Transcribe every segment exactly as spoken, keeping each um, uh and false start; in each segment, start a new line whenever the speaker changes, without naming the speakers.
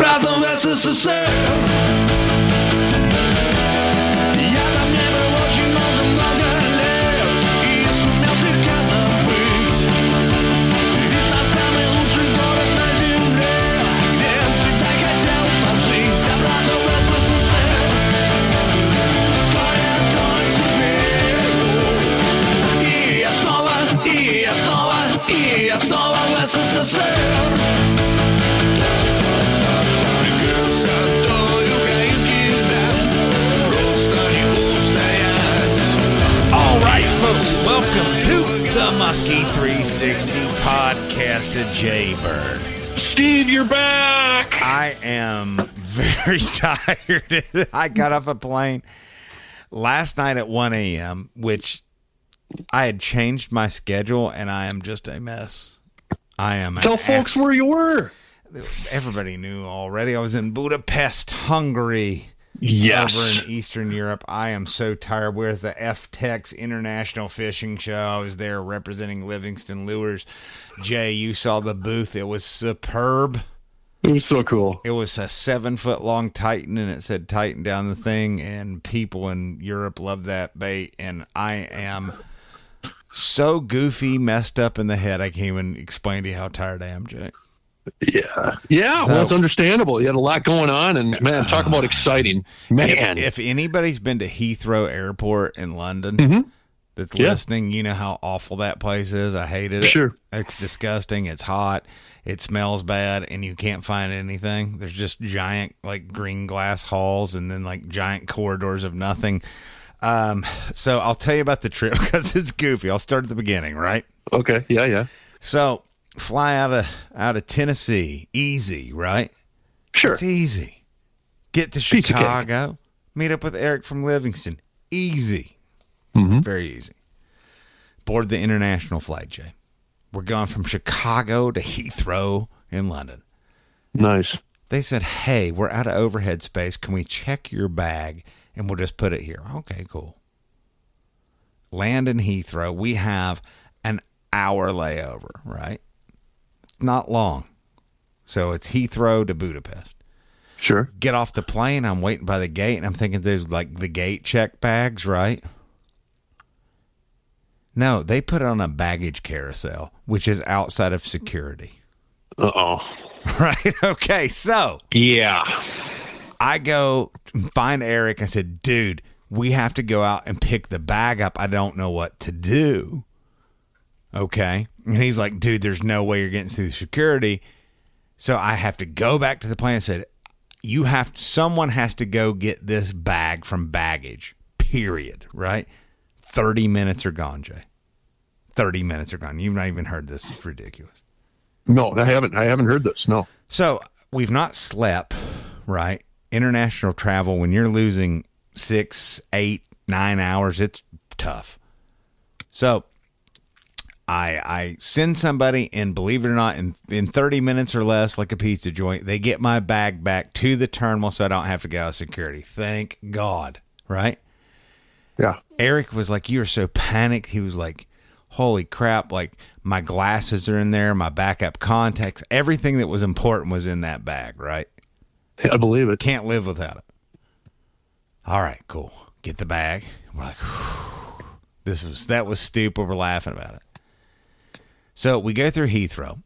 Обратно в СССР. Я там не был очень много-много лет и сумел слегка забыть. Ведь на самый лучший город на земле, где я всегда хотел пожить. Обратно в СССР. Вскоре откроется дверь. И я снова, и я снова, и я снова в СССР.
Welcome to the Muskie three sixty podcast of Jay Bird.
Steve, you're back.
I am very tired. I got off a plane last night at one a.m., which I had changed my schedule, and I am just a mess. I am.
Tell folks where you were.
Everybody knew already. I was in Budapest, Hungary.
Yes.
Over in Eastern Europe. I am so tired. We're at the F TEX International Fishing Show. I was there representing Livingston Lures. Jay, you saw the booth. It was superb.
It was so cool.
It was a seven-foot-long Titan, and it said Titan down the thing, and people in Europe love that bait, and I am so goofy, messed up in the head, I can't even explain to you how tired I am, Jay.
Yeah. Yeah. So, well, it's understandable. You had a lot going on, and man, talk about exciting. Man.
If, if anybody's been to Heathrow Airport in London
mm-hmm.
that's
yeah.
listening, you know how awful that place is. I hated it.
Sure.
It's disgusting. It's hot. It smells bad, and you can't find anything. There's just giant, like, green glass halls and then, like, giant corridors of nothing. Um, so I'll tell you about the trip because it's goofy. I'll start at the beginning, right?
Okay. Yeah, yeah.
So fly out of out of Tennessee, easy, right?
Sure.
It's easy. Get to Chicago, meet up with Eric from Livingston, easy.
Mm-hmm.
Very easy. Board the international flight, Jay. We're going from Chicago to Heathrow in London.
Nice.
They said, hey, we're out of overhead space. Can we check your bag and we'll just put it here? Okay, cool. Land in Heathrow. We have an hour layover, right? Not long. So it's Heathrow to Budapest.
Sure.
Get off the plane. I'm waiting by the gate, and I'm thinking there's like the gate check bags, right? No, they put it on a baggage carousel, which is outside of security.
Uh-oh.
Right? Okay, so.
Yeah.
I go find Eric. I said, dude, we have to go out and pick the bag up. I don't know what to do. Okay. And he's like, dude, there's no way you're getting through security. So I have to go back to the plane and said, you have, someone has to go get this bag from baggage, period. Right? thirty minutes are gone, Jay. thirty minutes are gone. You've not even heard this. It's ridiculous.
No, I haven't. I haven't heard this. No.
So we've not slept, right? International travel, when you're losing six, eight, nine hours, it's tough. So I I send somebody, and believe it or not, in, in thirty minutes or less, like a pizza joint, they get my bag back to the terminal so I don't have to go out of security. Thank God, right?
Yeah.
Eric was like, you were so panicked. He was like, holy crap, like my glasses are in there, my backup contacts, everything that was important was in that bag, right?
I believe it.
Can't live without it. All right, cool. Get the bag. We're like, whew. This was that was stupid. We're laughing about it. So we go through Heathrow,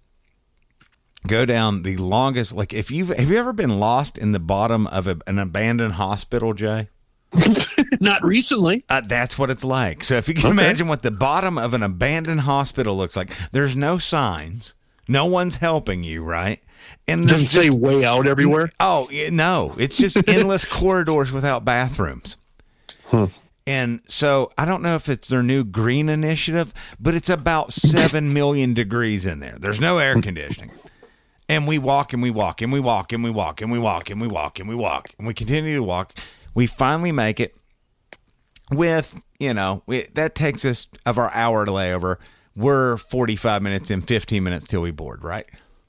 go down the longest. Like, if you've have you ever been lost in the bottom of a, an abandoned hospital, Jay?
Not recently.
Uh, that's what it's like. So if you can okay. imagine what the bottom of an abandoned hospital looks like, there's no signs, no one's helping you, right?
And doesn't just, say way out everywhere.
Oh no, it's just endless corridors without bathrooms.
Huh.
And so I don't know if it's their new green initiative, but it's about seven million degrees in there. There's no air conditioning. And we walk and we walk and we walk and we walk and we walk and we walk and we walk and we continue to walk. We finally make it with, you know, we, that takes us of our hour layover. We're forty-five minutes in, fifteen minutes till we board, right?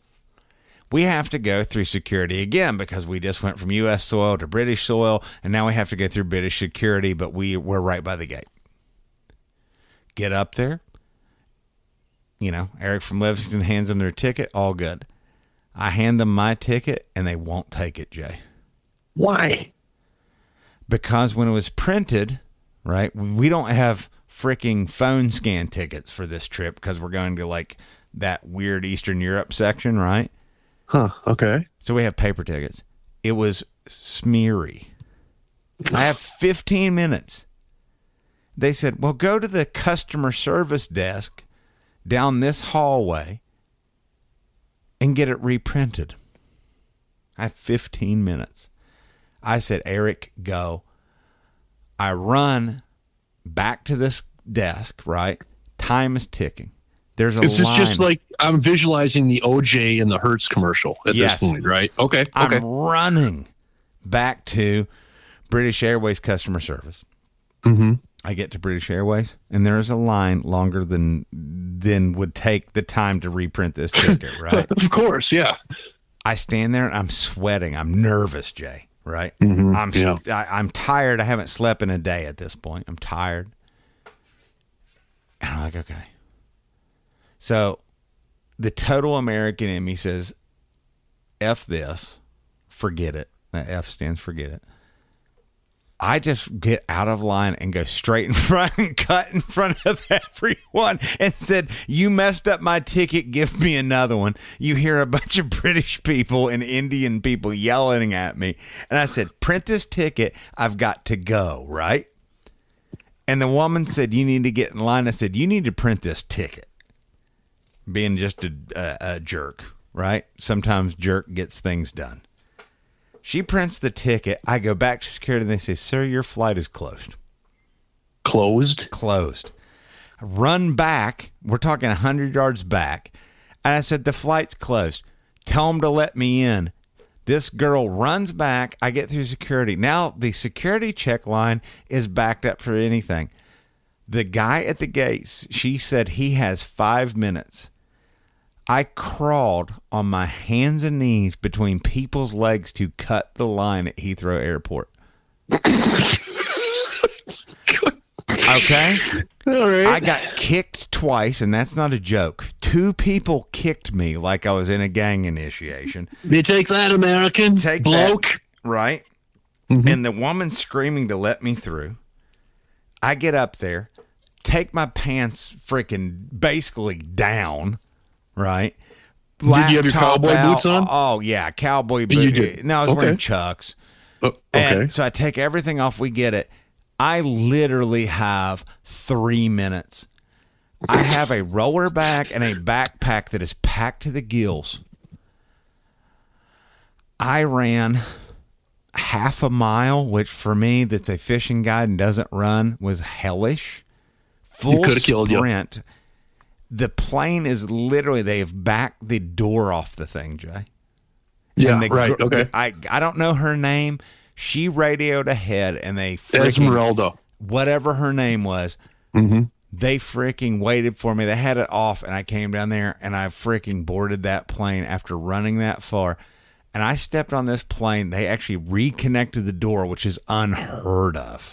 We have to go through security again because we just went from U S soil to British soil, and now we have to go through British security, but we, we're right by the gate. Get up there. You know, Eric from Livingston hands them their ticket. All good. I hand them my ticket, and they won't take it, Jay.
Why?
Because when it was printed, right, we don't have freaking phone scan tickets for this trip because we're going to, like, that weird Eastern Europe section, right?
Huh, okay.
So we have paper tickets. It was smeary. I have fifteen minutes. They said, well, go to the customer service desk down this hallway and get it reprinted. I have fifteen minutes. I said, Eric, go. I run back to this desk, right? Time is ticking. There's a
Is this
line.
just like I'm visualizing the O J and the Hertz commercial at
Yes.
this point, right? Okay. Okay.
I'm running back to British Airways customer service.
Mm-hmm.
I get to British Airways, and there is a line longer than than would take the time to reprint this ticket, right?
Of course, yeah.
I stand there, and I'm sweating. I'm nervous, Jay, right?
Mhm,
I'm
yeah.
I, I'm tired. I haven't slept in a day at this point. I'm tired. And I'm like, okay. So the total American in me says, F this, forget it. That F stands forget it. I just get out of line and go straight in front and cut in front of everyone and said, you messed up my ticket, give me another one. You hear a bunch of British people and Indian people yelling at me. And I said, print this ticket, I've got to go, right? And the woman said, you need to get in line. I said, you need to print this ticket. Being just a, a, a jerk, right? Sometimes jerk gets things done. She prints the ticket. I go back to security and they say, sir, your flight is closed.
Closed?
Closed. I run back. We're talking one hundred yards back. And I said, the flight's closed. Tell them to let me in. This girl runs back. I get through security. Now the security check line is backed up for anything. The guy at the gates, she said he has five minutes. I crawled on my hands and knees between people's legs to cut the line at Heathrow Airport. Okay?
All right.
I got kicked twice, and that's not a joke. Two people kicked me like I was in a gang initiation.
You take that, American
Take
bloke.
that, right?
Mm-hmm.
And the woman screaming to let me through. I get up there, take my pants freaking basically down, right?
Did you have your
Laptop
cowboy
out.
boots on?
Oh, yeah, cowboy boots.
You did.
No, I was
Okay.
wearing Chucks.
Oh, okay.
And so I take everything off. We get it. I literally have three minutes. I have a roller bag and a backpack that is packed to the gills. I ran half a mile, which for me, that's a fishing guide and doesn't run, was hellish. Full
coulda killed you.
sprint. The plane is literally, they have backed the door off the thing, Jay.
yeah,
And the
right.
gr-
Okay.
I I don't know her name. She radioed ahead, and they freaking,
Esmeralda.
whatever her name was,
Mm-hmm.
they freaking waited for me. They had it off, and I came down there, and I freaking boarded that plane after running that far. And I stepped on this plane. They actually reconnected the door, which is unheard of.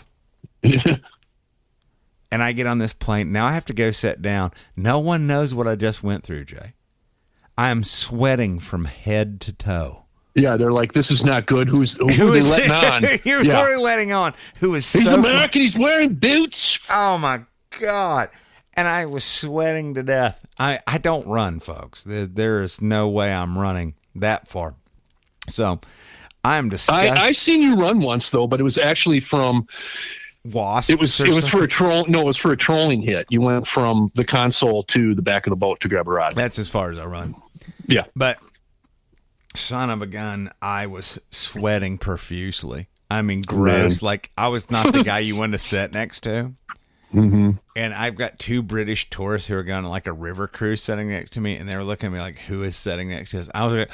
And I get on this plane. Now I have to go sit down. No one knows what I just went through, Jay. I am sweating from head to toe.
Yeah, they're like, this is not good. Who's who,
Who
are they
is
letting on?
You're
yeah.
really letting on. Who is
He's
so
American. He's wearing boots.
Oh my God. And I was sweating to death. I, I don't run, folks. There, there is no way I'm running that far. So I'm disgusted.
I I seen you run once though, but it was actually from.
Wasps.
It was
or
it was for
something.
a troll. No, it was for a trolling hit. You went from the console to the back of the boat to grab a rod.
That's as far as I run.
Yeah.
But son of a gun, I was sweating profusely. I mean, gross.
Man.
Like I was not the guy you wanted to sit next to.
Mm-hmm.
And I've got two British tourists who are going on like a river cruise sitting next to me, and they were looking at me like, who is sitting next to us? I was like,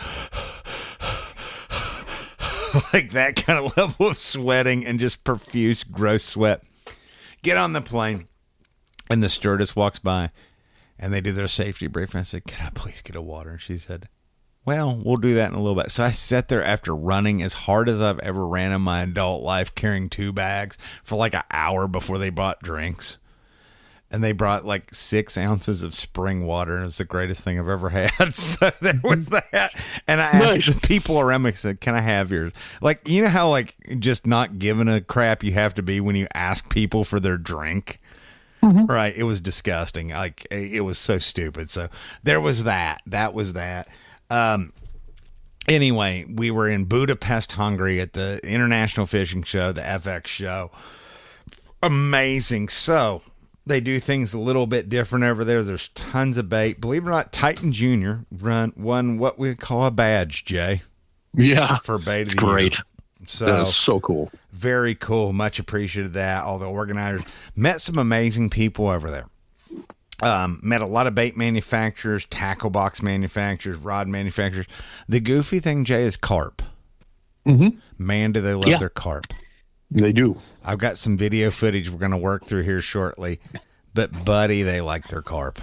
like that kind of level of sweating and just profuse, gross sweat. Get on the plane, and the stewardess walks by, and they do their safety briefing. I said, can I please get a water? And she said, well, we'll do that in a little bit. So I sat there after running as hard as I've ever ran in my adult life, carrying two bags for like an hour before they brought drinks. And they brought like six ounces of spring water, and it was the greatest thing I've ever had. So there was that. And I asked
Nice.
the people around me, I said, can I have yours? Like, you know how like just not giving a crap you have to be when you ask people for their drink? Mm-hmm. Right. It was disgusting. Like, it was so stupid. So there was that. That was that. Um, anyway, we were in Budapest, Hungary at the International Fishing Show, the F X show. Amazing. So they do things a little bit different over there. There's tons of bait. Believe it or not, Titan Junior run won what we call a badge, Jay.
Yeah.
For bait
It's
of the
great.
year. So
That is so cool.
very cool. Much appreciated that. All the organizers met some amazing people over there. Um, met a lot of bait manufacturers, tackle box manufacturers, rod manufacturers. The goofy thing, Jay, is carp.
Mm-hmm.
Man, do they love
Yeah.
their carp.
They do.
I've got some video footage we're going to work through here shortly. But, buddy, they like their carp.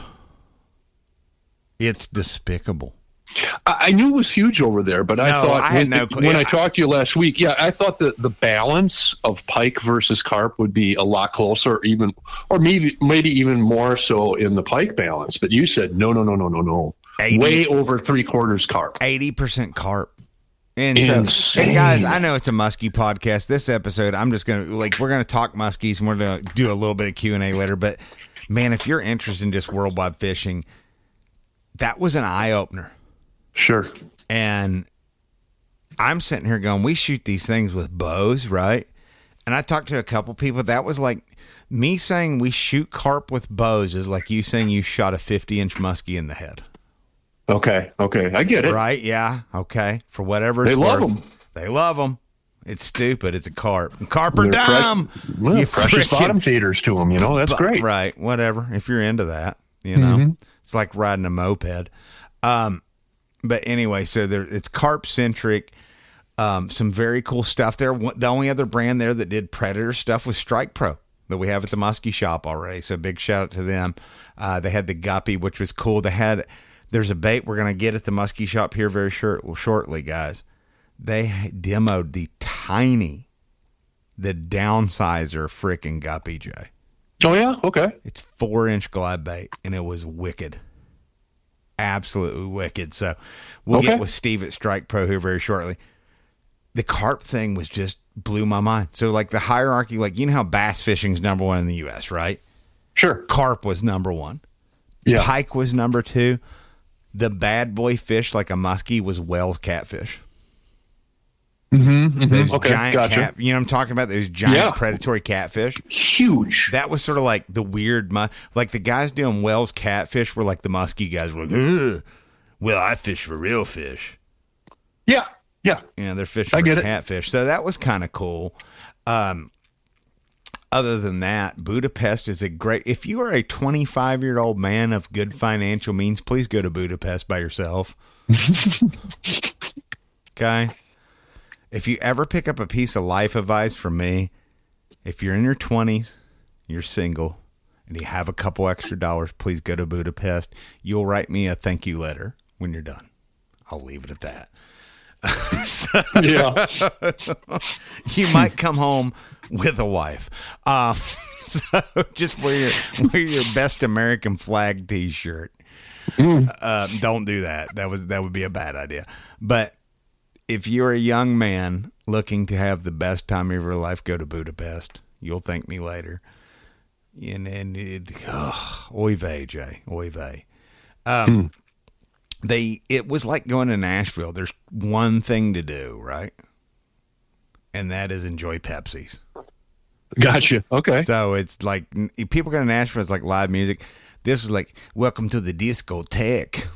It's despicable.
I I knew it was huge over there, but I
No,
thought
I had
when,
no clue.
when I
I-
talked to you last week, yeah, I thought that the balance of pike versus carp would be a lot closer, even, or maybe maybe even more so in the pike balance. But you said no, no, no, no, no, no,
eighty
way over three quarters carp.
eighty percent carp. And so,
Insane.
and guys, I know it's a muskie podcast. This episode, I'm just going to, like, we're going to talk muskies, and we're going to do a little bit of Q and A later. But, man, if you're interested in just worldwide fishing, that was an eye-opener.
Sure.
And I'm sitting here going, we shoot these things with bows, right? And I talked to a couple people. That was like me saying we shoot carp with bows is like you saying you shot a fifty-inch muskie in the head.
Okay. Okay. I get it.
Right? Yeah. Okay. For whatever
They
it's
love
worth.
'em.
They love them. It's stupid. It's a carp. And carp are
They're
dumb.
fresh- well,
You
precious
frickin-
bottom feeders to them. You know, that's great.
Right. Whatever. If you're into that, you know,
Mm-hmm.
it's like riding a moped. Um, but anyway, so there, it's carp centric. Um, some very cool stuff there. One- The only other brand there that did Predator stuff was Strike Pro that we have at the Muskie shop already. So big shout out to them. Uh, they had the guppy, which was cool. They had, there's a bait we're going to get at the Muskie shop here very short, shortly, guys. They demoed the tiny, the downsizer freaking guppy, Jay.
Oh yeah. Okay.
It's four inch glide bait, and it was wicked. Absolutely wicked. So we'll
Okay.
get with Steve at Strike Pro here very shortly. The carp thing was just blew my mind. So like the hierarchy, like you know how bass fishing's number one in the U S, right?
Sure.
Carp was number one.
Yeah.
Pike was number two. The bad boy fish like a muskie was Wells catfish.
Mm-hmm,
Those
okay.
giant
Gotcha.
cat, you know what I'm talking about? Those giant
Yeah.
predatory catfish.
Huge.
That was sort of like the weird, mu- like the guys doing Wells catfish were like the musky guys were like, ugh, well, I fish for real fish.
Yeah. Yeah.
You know, they're fishing
I
for
get it.
catfish. So that was kind of cool. Um, other than that, Budapest is a great, if you are a twenty-five year old man of good financial means, please go to Budapest by yourself. Okay. If you ever pick up a piece of life advice from me, if you're in your twenties, you're single, and you have a couple extra dollars, please go to Budapest. You'll write me a thank you letter when you're done. I'll leave it at that. So,
Yeah.
you might come home with a wife. Um, so just wear your, wear your best American flag T-shirt.
Mm.
Uh, don't do that. That was that would be a bad idea. But if you're a young man looking to have the best time of your life, go to Budapest. You'll thank me later. And, and it, oh, oy vey, Jay, oy vey. Um,
Hmm.
They it was like going to Nashville. There's one thing to do, right? And that is enjoy Pepsis.
Gotcha. Okay.
So it's like if people go to Nashville, it's like live music. This is like welcome to the discotheque.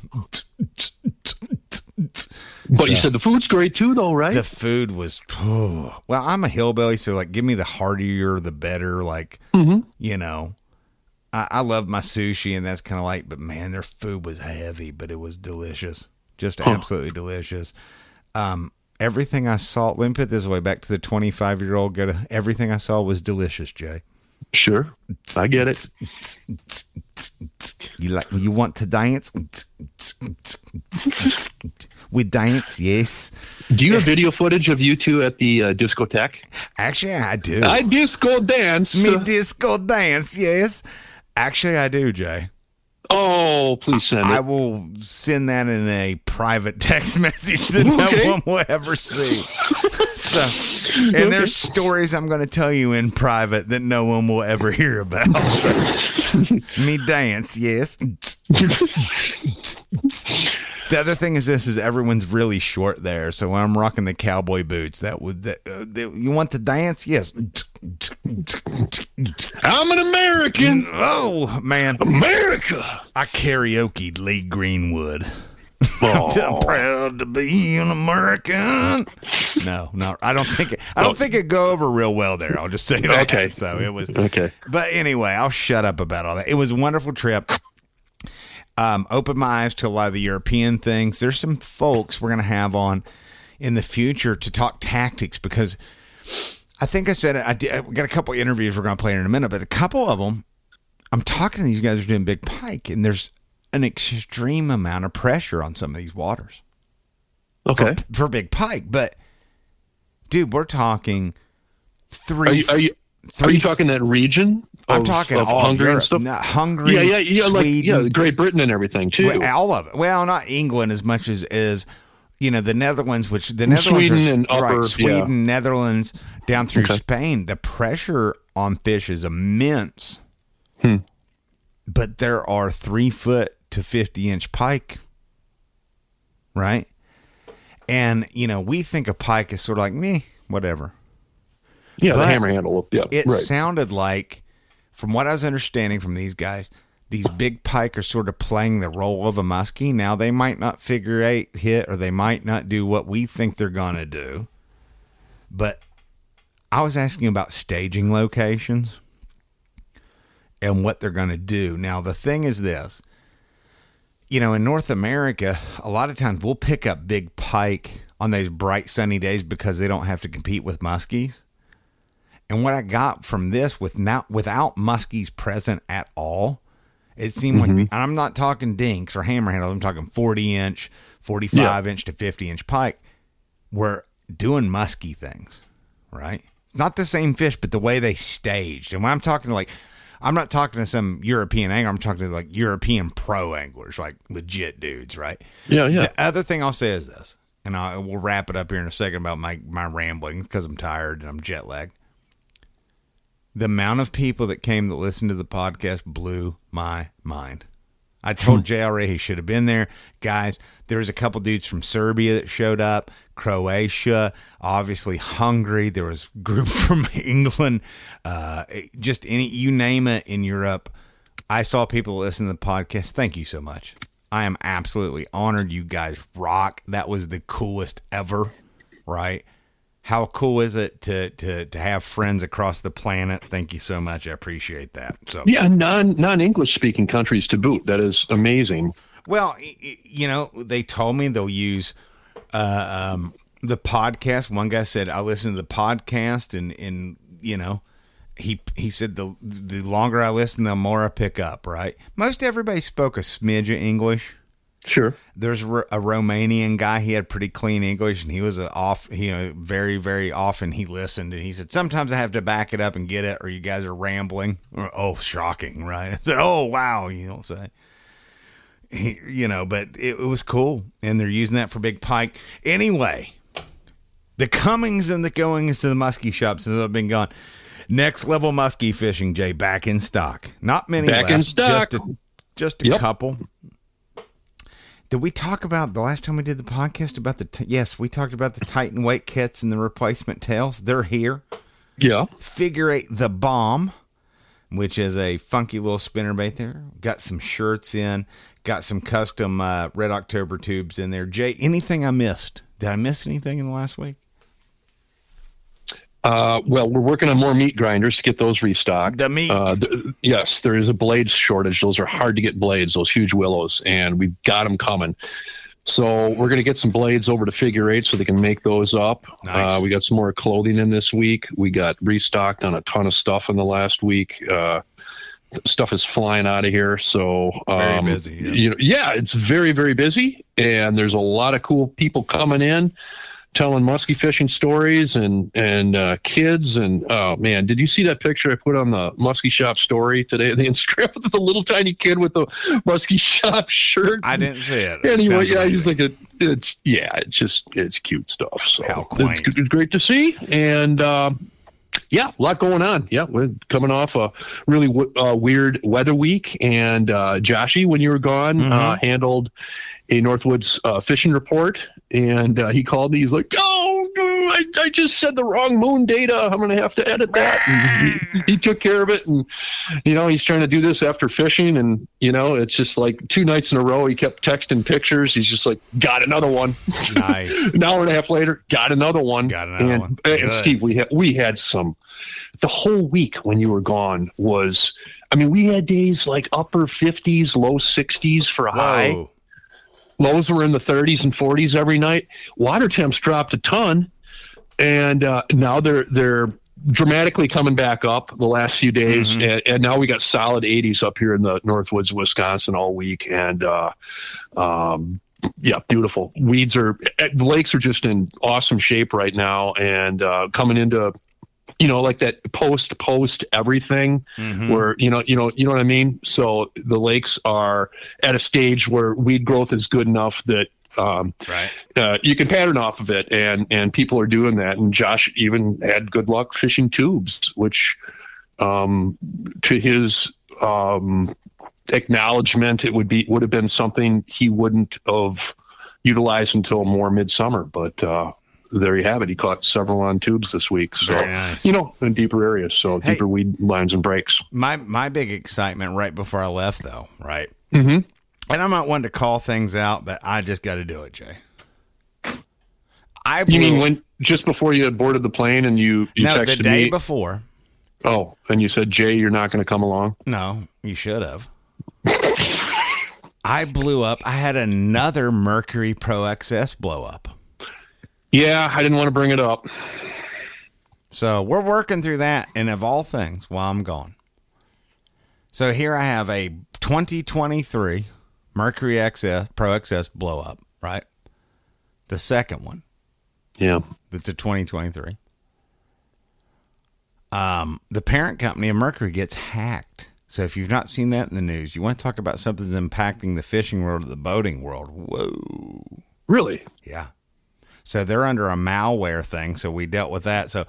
But you said the food's great too, though, right?
The food was oh, well. I'm a hillbilly, so like, give me the heartier, the better. Like,
Mm-hmm.
you know, I, I love my sushi, and that's kind of like. But man, their food was heavy, but it was delicious, just
Huh.
absolutely delicious. Um, everything I saw. Let me put it this way: back to the twenty-five year old. Go to everything I saw was delicious, Jay.
Sure. I get it.
You like? You want to dance? We dance, yes.
Do you have video footage of you two at the uh, discotheque?
Actually, I do.
I disco dance.
Me disco dance, yes. Actually, I do, Jay.
Oh, please send
I
it.
will send that in a private text message that
Okay.
no one will ever see. So, and there's stories I'm going to tell you in private that no one will ever hear about. Me dance, yes. The other thing is this: is everyone's really short there. So when I'm rocking the cowboy boots, that would that, uh, that, you want to dance? Yes.
I'm an American.
Oh man,
America.
I karaoke'd Lee Greenwood.
Oh.
I'm proud to be an American. No, no, I don't think it, I don't think it go over real well there. I'll just say that.
Okay.
So it was
Okay.
But anyway, I'll shut up about all that. It was a wonderful trip. Um, opened my eyes to a lot of the European things. There's some folks we're gonna have on in the future to talk tactics because I think I said it. I, did, I got a couple of interviews we're gonna play in a minute, but a couple of them, I'm talking to these guys who are doing big pike, and there's an extreme amount of pressure on some of these waters.
Okay.
For, for big pike. But dude, we're talking three.
Are you, are you,
three
are you talking that region?
I'm
of,
talking
of
all
Hungary
Europe.
and stuff.
No, Hungary,
Yeah, yeah, yeah. Like
Sweden,
yeah, Great Britain and everything too.
well, all of it. Well, not England as much as as you know the Netherlands, which the Netherlands
Sweden
are,
and upper,
right, Sweden,
yeah.
Netherlands, down through
Okay.
Spain. The pressure on fish is immense.
Hmm.
But there are three foot to fifty inch pike, right? And you know we think a pike is sort of like me, whatever.
Yeah,
But
the hammer handle. Yeah,
It
right.
sounded like, from what I was understanding from these guys, these big pike are sort of playing the role of a muskie. Now, they might not figure eight hit, or they might not do what we think they're going to do. But I was asking about staging locations and what they're going to do. Now, the thing is this. You know, in North America, a lot of times we'll pick up big pike on those bright, sunny days because they don't have to compete with muskies. And what I got from this, with not, without muskies present at all, it seemed
Mm-hmm.
like, and I'm not talking dinks or hammer handles, I'm talking forty inch, forty-five
Yeah.
inch to fifty inch pike. We're doing musky things, right? Not the same fish, but the way they staged. And when I'm talking like, I'm not talking to some European angler, I'm talking to like European pro anglers, like legit dudes, right?
Yeah, yeah.
The other thing I'll say is this, and I will wrap it up here in a second about my, my rambling because I'm tired and I'm jet lagged. The amount of people that came that listened to the podcast blew my mind. I told J R A he should have been there. Guys, there was a couple dudes from Serbia that showed up, Croatia, obviously Hungary. There was a group from England, uh, just any, you name it in Europe. I saw people listen to the podcast. Thank you so much. I am absolutely honored. You guys rock. That was the coolest ever, right? How cool is it to, to, to have friends across the planet? Thank you so much. I appreciate that. So
Yeah, non non English speaking countries to boot. That is amazing.
well, y- y- you know, they told me they'll use uh, um, the podcast. One guy said, I listen to the podcast and, and you know, he he said the the longer I listen, the more I pick up, right? Most everybody spoke a smidge of English.
Sure.
There's a Romanian guy. He had pretty clean English, and he was a off. You know, very, very often he listened, and he said, "Sometimes I have to back it up and get it, or you guys are rambling." Or, oh, shocking, right? I said, "Oh, wow," you don't say. He, you know, but it, it was cool, and they're using that for big pike. Anyway, the comings and the goings to the muskie shop since I've been gone. Next level muskie fishing, Jay, back in stock. Not many
Back
left,
in stock.
Just a, just a
Yep.
couple. Did we talk about the last time we did the podcast about the? T- yes, we talked about the Titan weight kits and the replacement tails. They're here.
Yeah.
Figure eight the bomb, which is a funky little spinnerbait there. Got some shirts in. Got some custom uh, Red October tubes in there. Jay, anything I missed? Did I miss anything in the last week?
Uh, well, we're working on more meat grinders to get those restocked.
The meat.
Uh, th- yes, there is a blade shortage. Those are hard to get blades, those huge willows, and we've got them coming. So we're going to get some blades over to Figure Eight so they can make those up.
Nice.
Uh, we got some more clothing in this week. We got restocked on a ton of stuff in the last week. Uh, th- stuff is flying out of here. So um,
Very busy, yeah.
You know, yeah, it's very, very busy, and there's a lot of cool people coming in. telling musky fishing stories and and uh, kids. And oh man, did you see that picture I put on the Muskie Shop story today on the Instagram with the little tiny kid with the Muskie Shop shirt?
I didn't see it.
Anyway,
Sounds
yeah, he's
amazing.
like a. It's yeah, it's just it's cute stuff. So
How quaint.
it's, it's great to see, and uh, yeah, a lot going on. Yeah, we're coming off a really w- uh, weird weather week, and uh, Joshy, when you were gone,
Mm-hmm.
uh, handled a Northwoods uh, fishing report, and uh, he called me. He's like, "Oh, no, I, I just said the wrong moon data. I'm going to have to edit that." And he, he took care of it, and you know, he's trying to do this after fishing, and you know, it's just like two nights in a row. He kept texting pictures. He's just like, "Got another one."
Nice.
An hour and a half later, got another one.
Got another
and,
one.
And
Good.
Steve, we had we had some. The whole week when you were gone was, I mean, we had days like upper fifties, low sixties for a high.
Whoa.
Lows were in the thirties and forties every night. Water temps dropped a ton, and uh, now they're they're dramatically coming back up the last few days,
Mm-hmm.
and, and now we got solid eighties up here in the Northwoods, Wisconsin, all week, and uh, um, yeah, beautiful. Weeds are the lakes are just in awesome shape right now, and uh, coming into. You know, like that post post everything
Mm-hmm.
where, you know, you know, you know what I mean? So the lakes are at a stage where weed growth is good enough that um,
Right.
uh, you can pattern off of it. And, and people are doing that. And Josh even had good luck fishing tubes, which um, to his um, acknowledgement, it would be, would have been something he wouldn't have utilized until more midsummer. But, uh, there you have it. He caught several on tubes this week. So,
Very nice.
you know, in deeper areas. So
Hey.
deeper weed lines and breaks.
My my big excitement right before I left, though, right?
Mm-hmm.
And I'm not one to call things out, but I just got to do it, Jay. I
You
blew-
mean when just before you had boarded the plane and you, you
no,
texted
the day
me?
before.
Oh, and you said, Jay, you're not going to come along?
No, you should have. I blew up. I had another Mercury Pro X S blow up.
Yeah, I didn't want to bring it up.
So we're working through that, and of all things, while I'm gone. So here I have a twenty twenty-three Mercury X S Pro X S blow up, right? The second one.
Yeah.
That's a twenty twenty-three. Um, the parent company of Mercury gets hacked. So if you've not seen that in the news, you want to talk about something that's impacting the fishing world or the boating world. Whoa.
Really?
Yeah. So they're under a malware thing. So we dealt with that. So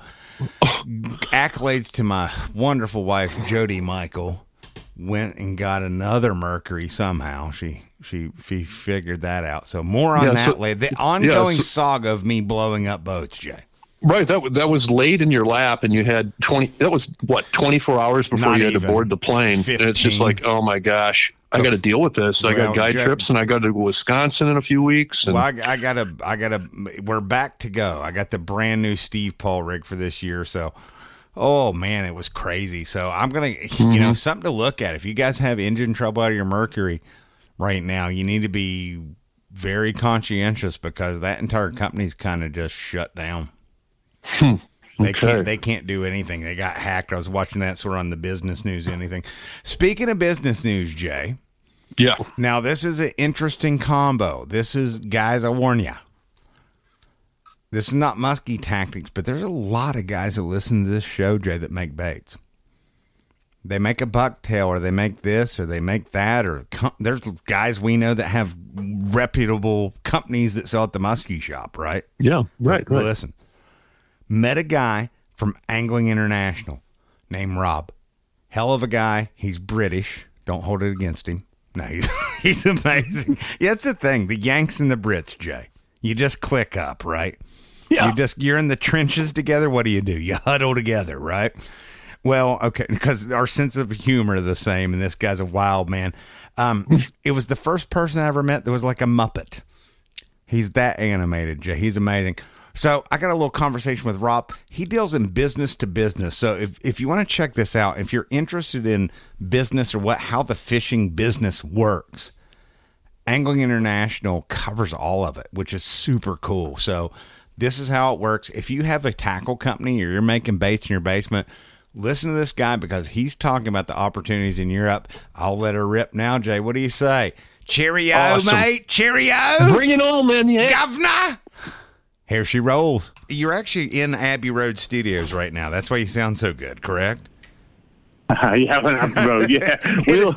accolades to my wonderful wife, Jody Michael, went and got another Mercury somehow. She she she figured that out. So more on
Yeah,
that
so-
later. The ongoing
so-
saga of me blowing up boats, Jay.
Right. That, wa- that was laid in your lap, and you had twenty. That was, what, twenty-four hours before
Not
you had to
even.
board the plane. And it's just
fifteen.
like, oh, my gosh. I got to deal with this. I
Well,
got guide
Jack-
trips, and I got to Wisconsin in a few weeks. And
Well, I, I gotta, I gotta. We're back to go. I got the brand new Steve Paul rig for this year. So, oh man, it was crazy. So I'm gonna, you know, something to look at. If you guys have engine trouble out of your Mercury right now, you need to be very conscientious because that entire company's kind of just shut down. They
Okay.
can't. They can't do anything. They got hacked. I was watching that sort of on the business news. Anything. Speaking of business news, Jay.
yeah.
Now, this is an interesting combo. This is, guys, I warn ya. This is not musky tactics, but there's a lot of guys that listen to this show, Jay, that make baits. They make a bucktail, or they make this, or they make that, or com- there's guys we know that have reputable companies that sell at the muskie shop, right?
Yeah. Right.
Well,
right.
listen, met a guy from Angling International named Rob. Hell of a guy. He's British. Don't hold it against him. No, he's, he's amazing. Yeah, that's the thing. The Yanks and the Brits, Jay. You just click up, right?
Yeah.
You just, you're in the trenches together. What do you do? You huddle together, right? Well, okay, because our sense of humor are the same, and this guy's a wild man. Um, it was the first person I ever met that was like a Muppet. He's that animated, Jay. He's amazing. So I got a little conversation with Rob. He deals in business to business. So if, if you want to check this out, if you're interested in business or what how the fishing business works, Angling International covers all of it, which is super cool. So this is how it works. If you have a tackle company or you're making baits in your basement, listen to this guy because he's talking about the opportunities in Europe. I'll let her rip now, Jay. What do you say? Cheerio,
Awesome.
mate. Cheerio.
Bring it on, man. Yeah.
Governor. Here she rolls. You're actually in Abbey Road Studios right now. That's why you sound so good, correct?
Uh, yeah, on Abbey Road, yeah. We'll,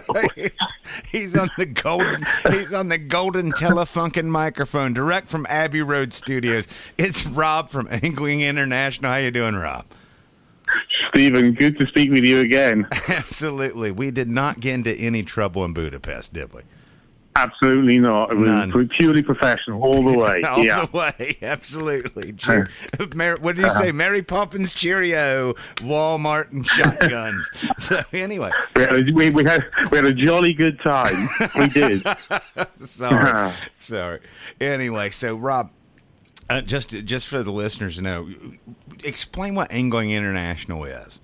he's on the golden. He's on the golden Telefunken microphone, direct from Abbey Road Studios. It's Rob from Angling International. How you doing, Rob?
Stephen, good to speak with you again.
Absolutely. We did not get into any trouble in Budapest, did we?
Absolutely not. It was
None.
purely professional all the way.
all
yeah.
the way, absolutely. Cheer- Mer- what did you say? Mary Poppins, Cheerio, Walmart, and shotguns. So anyway,
we had, a, we, we had we had a jolly good time. We did.
sorry, sorry. Anyway, so Rob, uh, just just for the listeners to know, explain what Angling International is.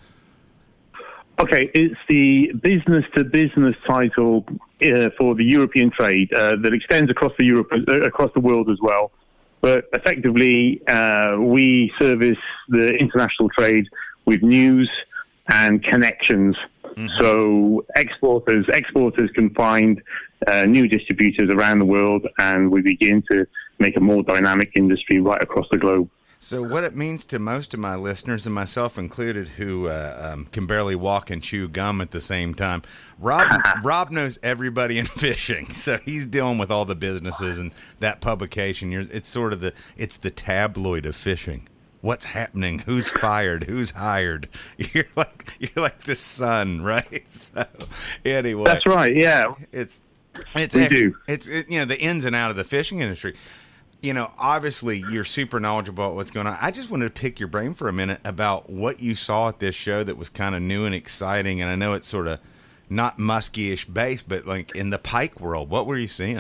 Okay, it's the business-to-business title uh, for the European trade uh, that extends across the Europe, uh, across the world as well. But effectively, uh, we service the international trade with news and connections. Mm-hmm. So exporters, exporters can find uh, new distributors around the world, and we begin to make a more dynamic industry right across the globe.
So what it means to most of my listeners, and myself included, who uh, um, can barely walk and chew gum at the same time, Rob Rob knows everybody in fishing, so he's dealing with all the businesses and that publication. You're, it's sort of the it's the tabloid of fishing. What's happening? Who's fired? Who's hired? You're like you're like the Sun, right? So anyway,
that's right. Yeah,
it's it's
we
actually,
do.
It's it, you know the ins and out of the fishing industry. You know, obviously, you're super knowledgeable about what's going on. I just wanted to pick your brain for a minute about what you saw at this show that was kind of new and exciting. And I know it's sort of not musky-ish based, but like in the pike world, what were you seeing?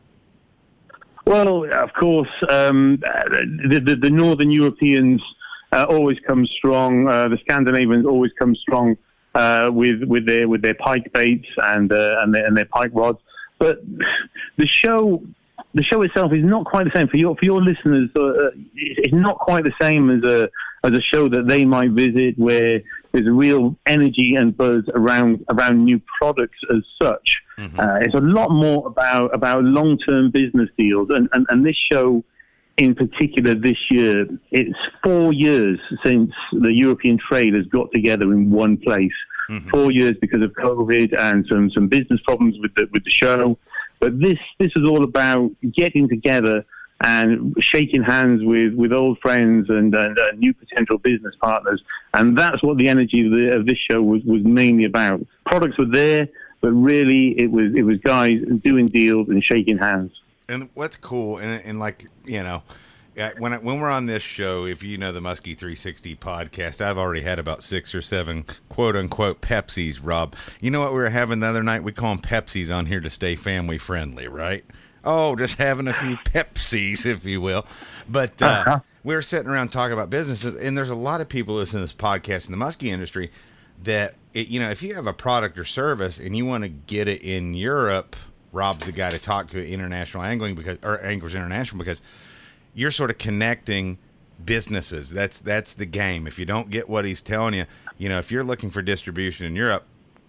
Well, of course, um, the, the, the Northern Europeans uh, always come strong. Uh, the Scandinavians always come strong uh, with with their with their pike baits and uh, and their, and their pike rods. But the show. The show itself is not quite the same for your for your listeners. Uh, it's not quite the same as a as a show that they might visit, where there's a real energy and buzz around around new products as such. Mm-hmm. Uh, it's a lot more about about long term business deals, and, and and this show in particular this year, it's four years since the European trade has got together in one place. Mm-hmm. Four years because of COVID and some some business problems with the with the show. But this this is all about getting together and shaking hands with, with old friends and, and uh, new potential business partners. And that's what the energy of, the, of this show was, was mainly about. Products were there, but really it was it was guys doing deals and shaking hands.
And what's cool, and, and like, you know, when I, when we're on this show, if you know the Muskie three sixty podcast, I've already had about six or seven quote-unquote Pepsis, Rob. You know what we were having the other night? We call them Pepsis on here to stay family-friendly, right? Oh, just having a few Pepsis, if you will. But uh, uh-huh. we were sitting around talking about businesses, and there's a lot of people listening to this podcast in the muskie industry that, it, you know, if you have a product or service and you want to get it in Europe, Rob's the guy to talk to at International Angling because, or Anglers International, because you're sort of connecting businesses. That's that's the game. If you don't get what he's telling you, you know, if you're looking for distribution in Europe,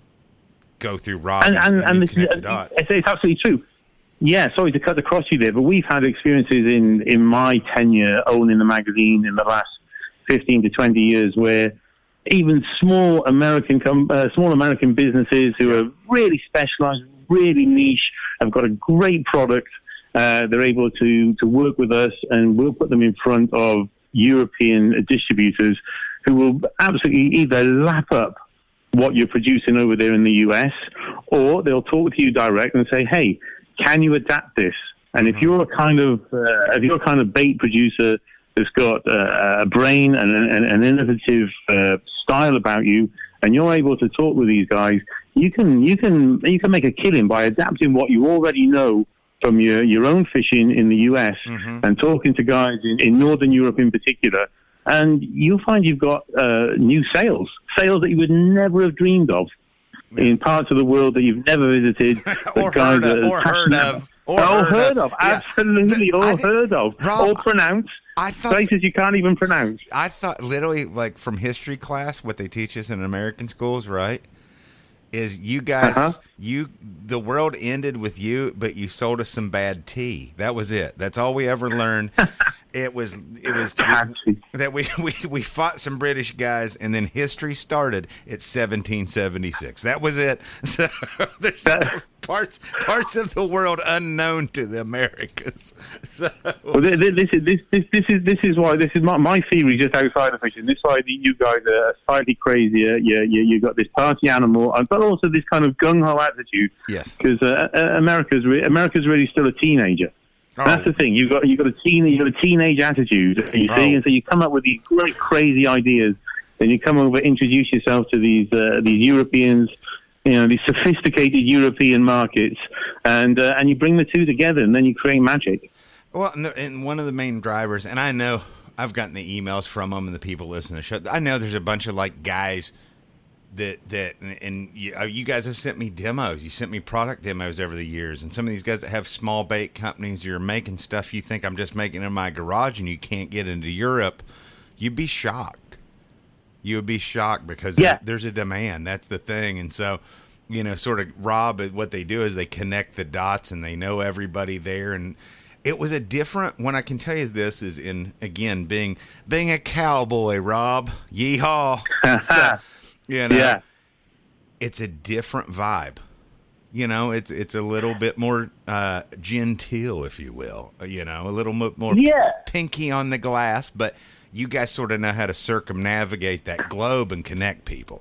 go through Rob and, and, and, and you connect the dots.
It's, it's absolutely true. Yeah, sorry to cut across you there, but we've had experiences in, in my tenure owning the magazine in the last fifteen to twenty years where even small American com- uh, small American businesses who are really specialized, really niche, have got a great product. Uh, they're able to, to work with us, and we'll put them in front of European distributors who will absolutely either lap up what you're producing over there in the U S, or they'll talk to you direct and say, hey, can you adapt this? And if you're a kind of uh, if you're a kind of bait producer that's got uh, a brain and an, an innovative uh, style about you, and you're able to talk with these guys, you can you can you can make a killing by adapting what you already know from your, your own fishing in the U S mm-hmm. and talking to guys in, in Northern Europe in particular, and you'll find you've got uh, new sales, sales that you would never have dreamed of in parts of the world that you've never visited.
or, heard of, or heard of. Or
all
heard,
heard of. of.
Yeah.
Absolutely, all
I,
heard of.
Rob,
all pronounced.
I thought,
places you can't even pronounce.
I thought literally, like from history class, what they teach us in American schools, right? Is you guys, uh-huh. you the world ended with you, but you sold us some bad tea. That was it. That's all we ever learned. It was it was
Fancy.
that we, we we fought some British guys, and then history started at seventeen seventy-six. That was it. So there's
That-
parts parts of the world unknown to the Americas. So
Well, this, this is this, this this is this is why this is my my theory just outside of fishing. This side, you guys are slightly crazier. You you you got this party animal, but also this kind of gung ho attitude.
yes,
Because uh, uh, America's re- America's really still a teenager.
Oh.
That's the thing. You've got you got a teen you got a teenage attitude. You see,
Oh.
and so you come up with these great crazy ideas. Then you come over, introduce yourself to these uh, these Europeans, you know, these sophisticated European markets, and uh, and you bring the two together, and then you create magic.
Well, and, the, and one of the main drivers, and I know I've gotten the emails from them and the people listening to the show. I know there's a bunch of like guys that that and, and you, uh, you guys have sent me demos. You sent me product demos over the years, and some of these guys that have small bait companies, you're making stuff you think I'm just making in my garage, and you can't get into Europe. You'd be shocked. You would be shocked because
Yeah.
there, there's a demand. That's the thing, and so. You know, sort of Rob, what they do is they connect the dots and they know everybody there. And it was a different, what I can tell you this is in, again, being, being a cowboy, Rob, yeehaw. So, you know,
Yeah.
it's a different vibe. You know, it's, it's a little bit more, uh, genteel, if you will, you know, a little mo- more
Yeah.
pinky on the glass, but you guys sort of know how to circumnavigate that globe and connect people.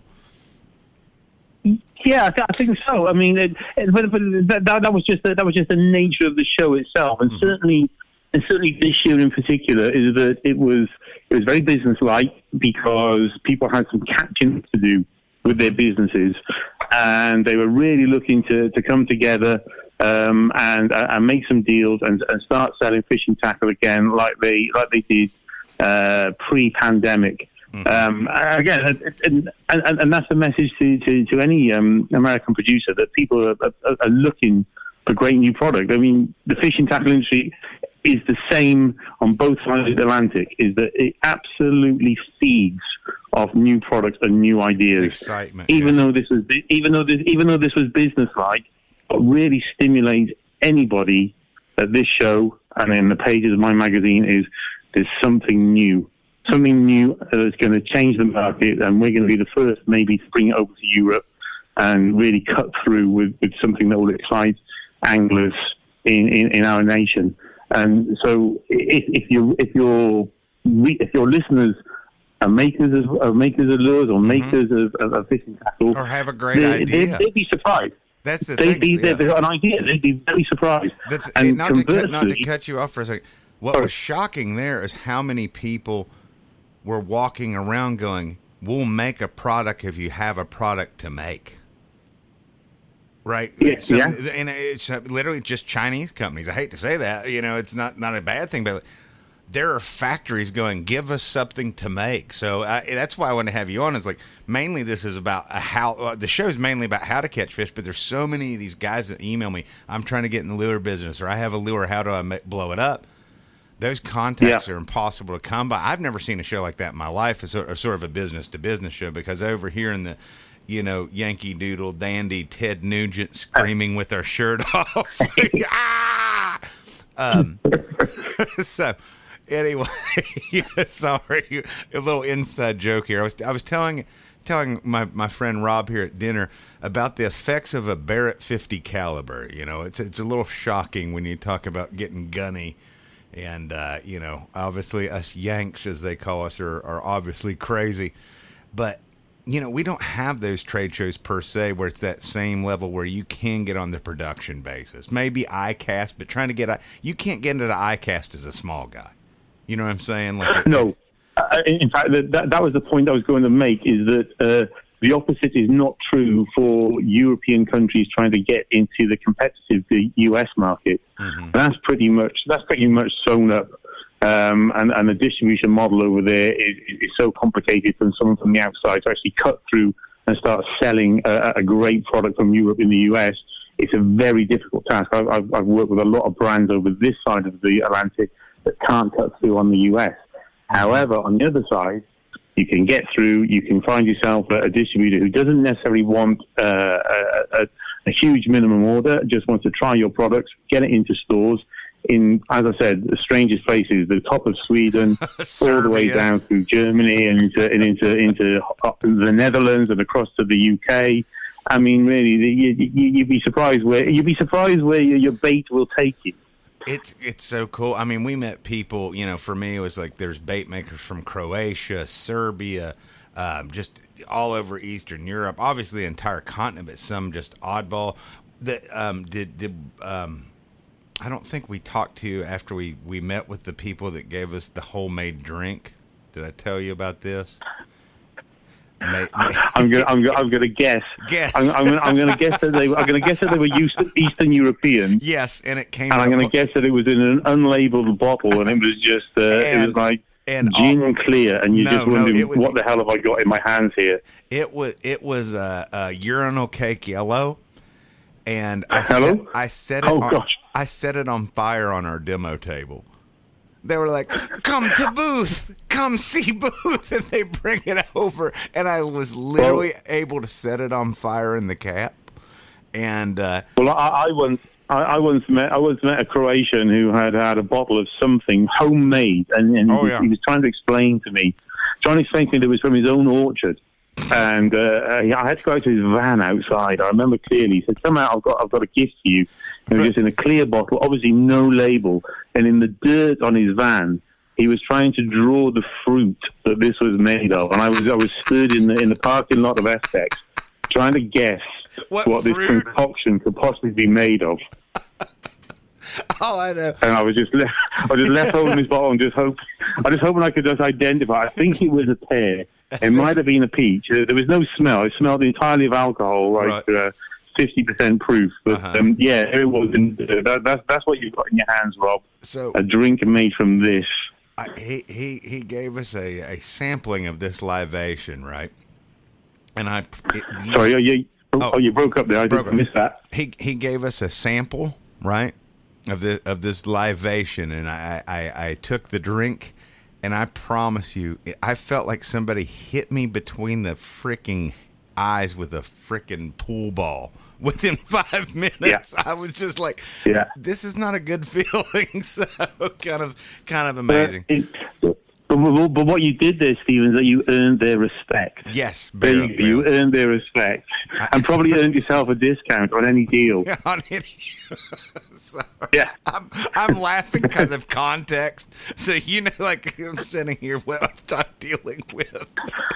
Yeah, I, th- I think so. I mean, it, it, but, but that, that, that was just the, that was just the nature of the show itself, and
Mm-hmm.
certainly, and certainly this year in particular is that it was it was very businesslike because people had some catching to do with their businesses, and they were really looking to, to come together um, and uh, and make some deals and, and start selling fishing tackle again, like they like they did uh, pre-pandemic. Um, again, and, and, and that's the message to, to, to any um, American producer, that people are, are, are looking for great new product. I mean, the fishing tackle industry is the same on both sides of the Atlantic, is that it absolutely feeds off new products and new ideas.
Excitement.
Even
yeah.
though this was even though this even though this was business-like, what really stimulates anybody at this show and in the pages of my magazine is there's something new. Something new that's going to change the market, and we're going to be the first maybe to bring it over to Europe and really cut through with, with something that will excite anglers in, in, in our nation. And so, if, if you if your if your listeners are makers of are makers of lures or makers of, of, of fishing tackle,
Or have a great
they,
idea.
They'd, they'd be surprised.
That's the
They'd
thing.
be,
yeah.
they've got an idea. They'd be very surprised.
That's,
and
not, to cut, not to
conversely-
cut you off for a second. What
Sorry.
was shocking there is how many people were walking around going, "We'll make a product if you have a product to make." Right?
Yeah,
So-
yeah.
And it's literally just Chinese companies. I hate to say that. You know, it's not, not a bad thing, but there are factories going, give us something to make. So I, that's why I want to have you on. It's like, mainly this is about a how, uh, the show is mainly about how to catch fish, but there's so many of these guys that email me, I'm trying to get in the lure business, or I have a lure, how do I ma- blow it up? Those contacts
Yeah.
are impossible to come by. I've never seen a show like that in my life, a sort, a sort of a business to business show, because over here in the, you know, Yankee Doodle dandy Ted Nugent screaming with our shirt off. ah! Um, so anyway, yeah, sorry, a little inside joke here. I was I was telling telling my, my friend Rob here at dinner about the effects of a Barrett fifty caliber. You know, it's it's a little shocking when you talk about getting gunny. And, uh, you know, obviously us Yanks, as they call us, are, are obviously crazy. But, you know, we don't have those trade shows per se where it's that same level where you can get on the production basis. Maybe I CAST, but trying to get – you can't get into the I CAST as a small guy. You know what I'm saying? Like,
No. Uh, in fact, that, that was the point I was going to make, is that uh, the opposite is not true for European countries trying to get into the competitive the U S market. Mm-hmm. That's pretty much that's pretty much sewn up, um, and, and the distribution model over there is, is so complicated for someone from the outside to actually cut through and start selling a, a great product from Europe in the U S. It's a very difficult task. I've, I've, I've worked with a lot of brands over this side of the Atlantic that can't cut through on the U S. However, on the other side, you can get through, you can find yourself a, a distributor who doesn't necessarily want uh, a, a, a huge minimum order, just wants to try your products, get it into stores. in, as I said, the strangest places, the top of Sweden, all the way down through Germany and into and into into the Netherlands and across to the U K. I mean, really, you, you, you'd be surprised where you'd be surprised where your, your bait will take you.
It's it's so cool. I mean, we met people. You know, for me, it was like there's bait makers from Croatia, Serbia, um, just all over Eastern Europe. Obviously, the entire continent, but some just oddball. That um, did did. Um, I don't think we talked to you after we, we met with the people that gave us the homemade drink. Did I tell you about this? May, may.
I'm gonna I'm gonna I'm gonna guess.
Guess.
I'm, I'm gonna I'm gonna guess that they I'm gonna guess that they were Eastern, Eastern European.
Yes, and it came.
And I'm gonna guess that it was in an unlabeled bottle, and it was just uh,
and,
it was like
and
gin
all,
clear, and you're
no,
just wondering
no, was,
what the hell have I got in my hands here?
It was it was a, a urinal cake yellow. And I
Hello?
set, I set it
Oh,
on,
gosh.
I set it on fire on our demo table. They were like, "Come to booth, come see booth," and they bring it over, and I was literally well, able to set it on fire in the cap. And uh,
well, I, I once I, I once met I once met a Croatian who had had a bottle of something homemade, and, and
oh,
he,
yeah.
he was trying to explain to me, trying to explain to me that it was from his own orchard. And uh, I had to go out to his van outside. I remember clearly. He said, "Come out! I've got, I've got a gift for you." And it was just in a clear bottle, obviously no label. And in the dirt on his van, he was trying to draw the fruit that this was made of. And I was, I was stood in the in the parking lot of Essex, trying to guess
what,
what this
fruit?
concoction could possibly be made of.
Oh, I know.
And I was just left, I was just left holding this bottle and just hope, I just hoping I could just identify. I think it was a pear. It might have been a peach. Uh, there was no smell. It smelled entirely of alcohol, like
right.
uh, fifty percent proof. But
uh-huh.
um, yeah, it was. In, uh, that, that's that's what you've got in your hands, Rob.
So
a drink made from this.
I, he he he gave us a, a sampling of this libation, right? And I it,
sorry, oh, you, oh, oh, you broke up there. I
broke
just missed that.
He he gave us a sample, right, of this of this libation, and I, I, I took the drink, and I promise you, I felt like somebody hit me between the freaking eyes with a freaking pool ball. Within five minutes, yeah. I was just like,
yeah.
"This is not a good feeling." So kind of, kind of amazing.
Uh, it, but, but, but what you did there, Stephen, is that you earned their respect.
Yes,
barely, barely. You earned their respect, and probably earned yourself a discount on any deal.
on any, sorry.
Yeah,
I'm, I'm laughing because of context. So you know, like I'm sitting here, what I'm dealing with.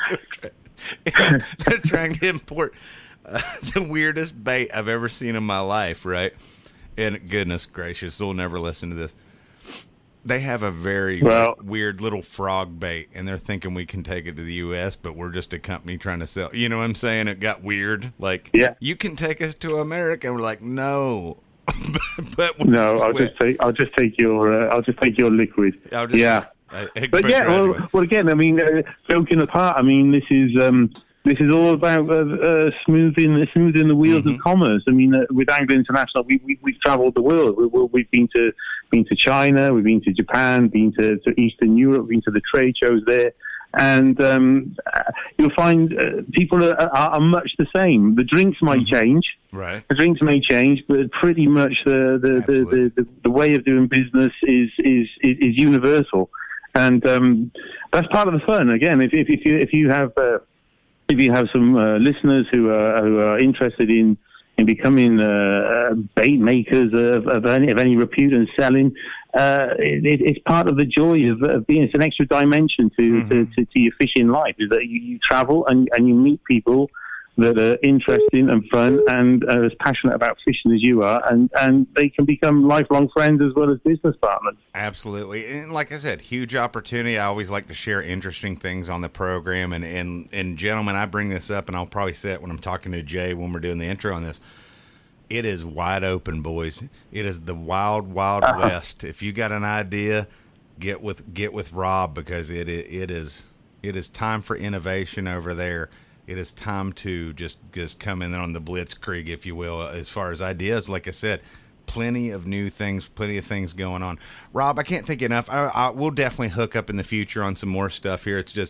They're trying to import. Uh, the weirdest bait I've ever seen in my life, right? And goodness gracious, they'll never listen to this. They have a very
well,
weird little frog bait, and they're thinking we can take it to the U S, but we're just a company trying to sell. You know what I'm saying? It got weird. Like,
yeah.
you can take us to America. And we're like, no. but
no, I'll just take. I'll just take your. Uh, I'll just take your liquid.
I'll just,
yeah.
I, I,
but, but yeah, well, well, again, I mean, uh, joking apart, I mean, this is. Um, This is all about uh, uh, smoothing, smoothing the wheels
mm-hmm.
of commerce. I mean, uh, with Angler International, we, we, we've travelled the world. We, we, we've been to been to China, we've been to Japan, been to, to Eastern Europe, been to the trade shows there, and um, uh, you'll find uh, people are, are, are much the same. The drinks might
mm-hmm.
change,
right?
The drinks may change, but pretty much the the, the, the, the, the way of doing business is is is, is universal, and um, that's part of the fun. Again, if if, if you if you have uh, If you have some uh, listeners who are who are interested in in becoming uh, bait makers of, of any of any repute and selling, uh, it, it's part of the joy of, of being. It's an extra dimension to, mm-hmm. to, to, to your fishing life. Is that you, you travel and, and you meet people that are interesting and fun and are as passionate about fishing as you are, and, and they can become lifelong friends as well as business partners.
Absolutely. And like I said, huge opportunity. I always like to share interesting things on the program. And, and, and gentlemen, I bring this up, and I'll probably say it when I'm talking to Jay when we're doing the intro on this. It is wide open, boys. It is the wild, wild uh-huh. west. If you got an idea, get with get with Rob, because it it is it is time for innovation over there. It is time to just, just come in on the blitzkrieg, if you will, as far as ideas. Like I said, plenty of new things, plenty of things going on. Rob, I can't think enough. I, I, we'll definitely hook up in the future on some more stuff here. It's just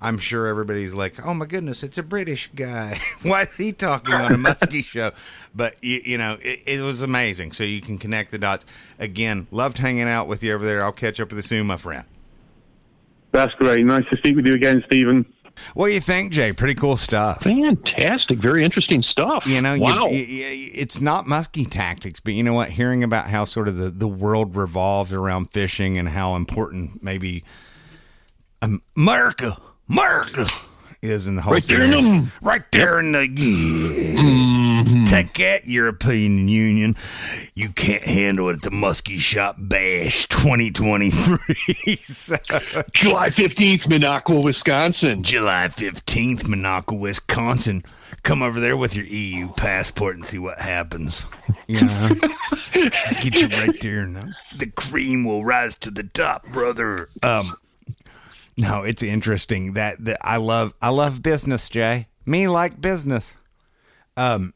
I'm sure everybody's like, oh my goodness, it's a British guy. Why is he talking on a muskie show? But, you, you know, it, it was amazing. So you can connect the dots. Again, loved hanging out with you over there. I'll catch up with you soon, my friend.
That's great. Nice to speak with you again, Stephen.
What do you think, Jay? Pretty cool stuff.
Fantastic. Very interesting stuff.
You know,
wow.
you, you, it's not muskie tactics, but you know what? Hearing about how sort of the, the world revolves around fishing and how important maybe America, America is in the whole
right there in them.
Right there in the mm-hmm. Take that, European Union. You can't handle it at the Muskie Shop Bash twenty twenty-three. So,
July fifteenth, Minocqua, Wisconsin.
July fifteenth, Minocqua, Wisconsin. Come over there with your E U passport and see what happens. You know, get you right there. Now. The cream will rise to the top, brother. Um, no, it's interesting that, that I love. I love business, Jay. Me like business. Um,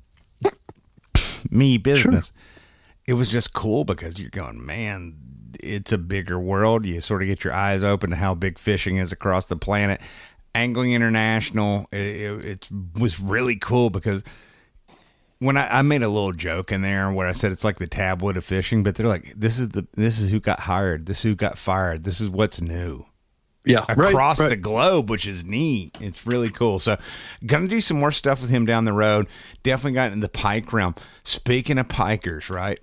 me business. Sure. It was just cool because you're going, man. It's a bigger world. You sort of get your eyes open to how big fishing is across the planet. Angling International, it, it, it was really cool because when I, I made a little joke in there where I said it's like the tabloid of fishing, but they're like, this is the this is who got hired, this is who got fired, this is what's new.
Yeah,
across
right, right.
the globe, which is neat. It's really cool. So, gonna do some more stuff with him down the road. Definitely got in the pike realm. Speaking of pikers, right?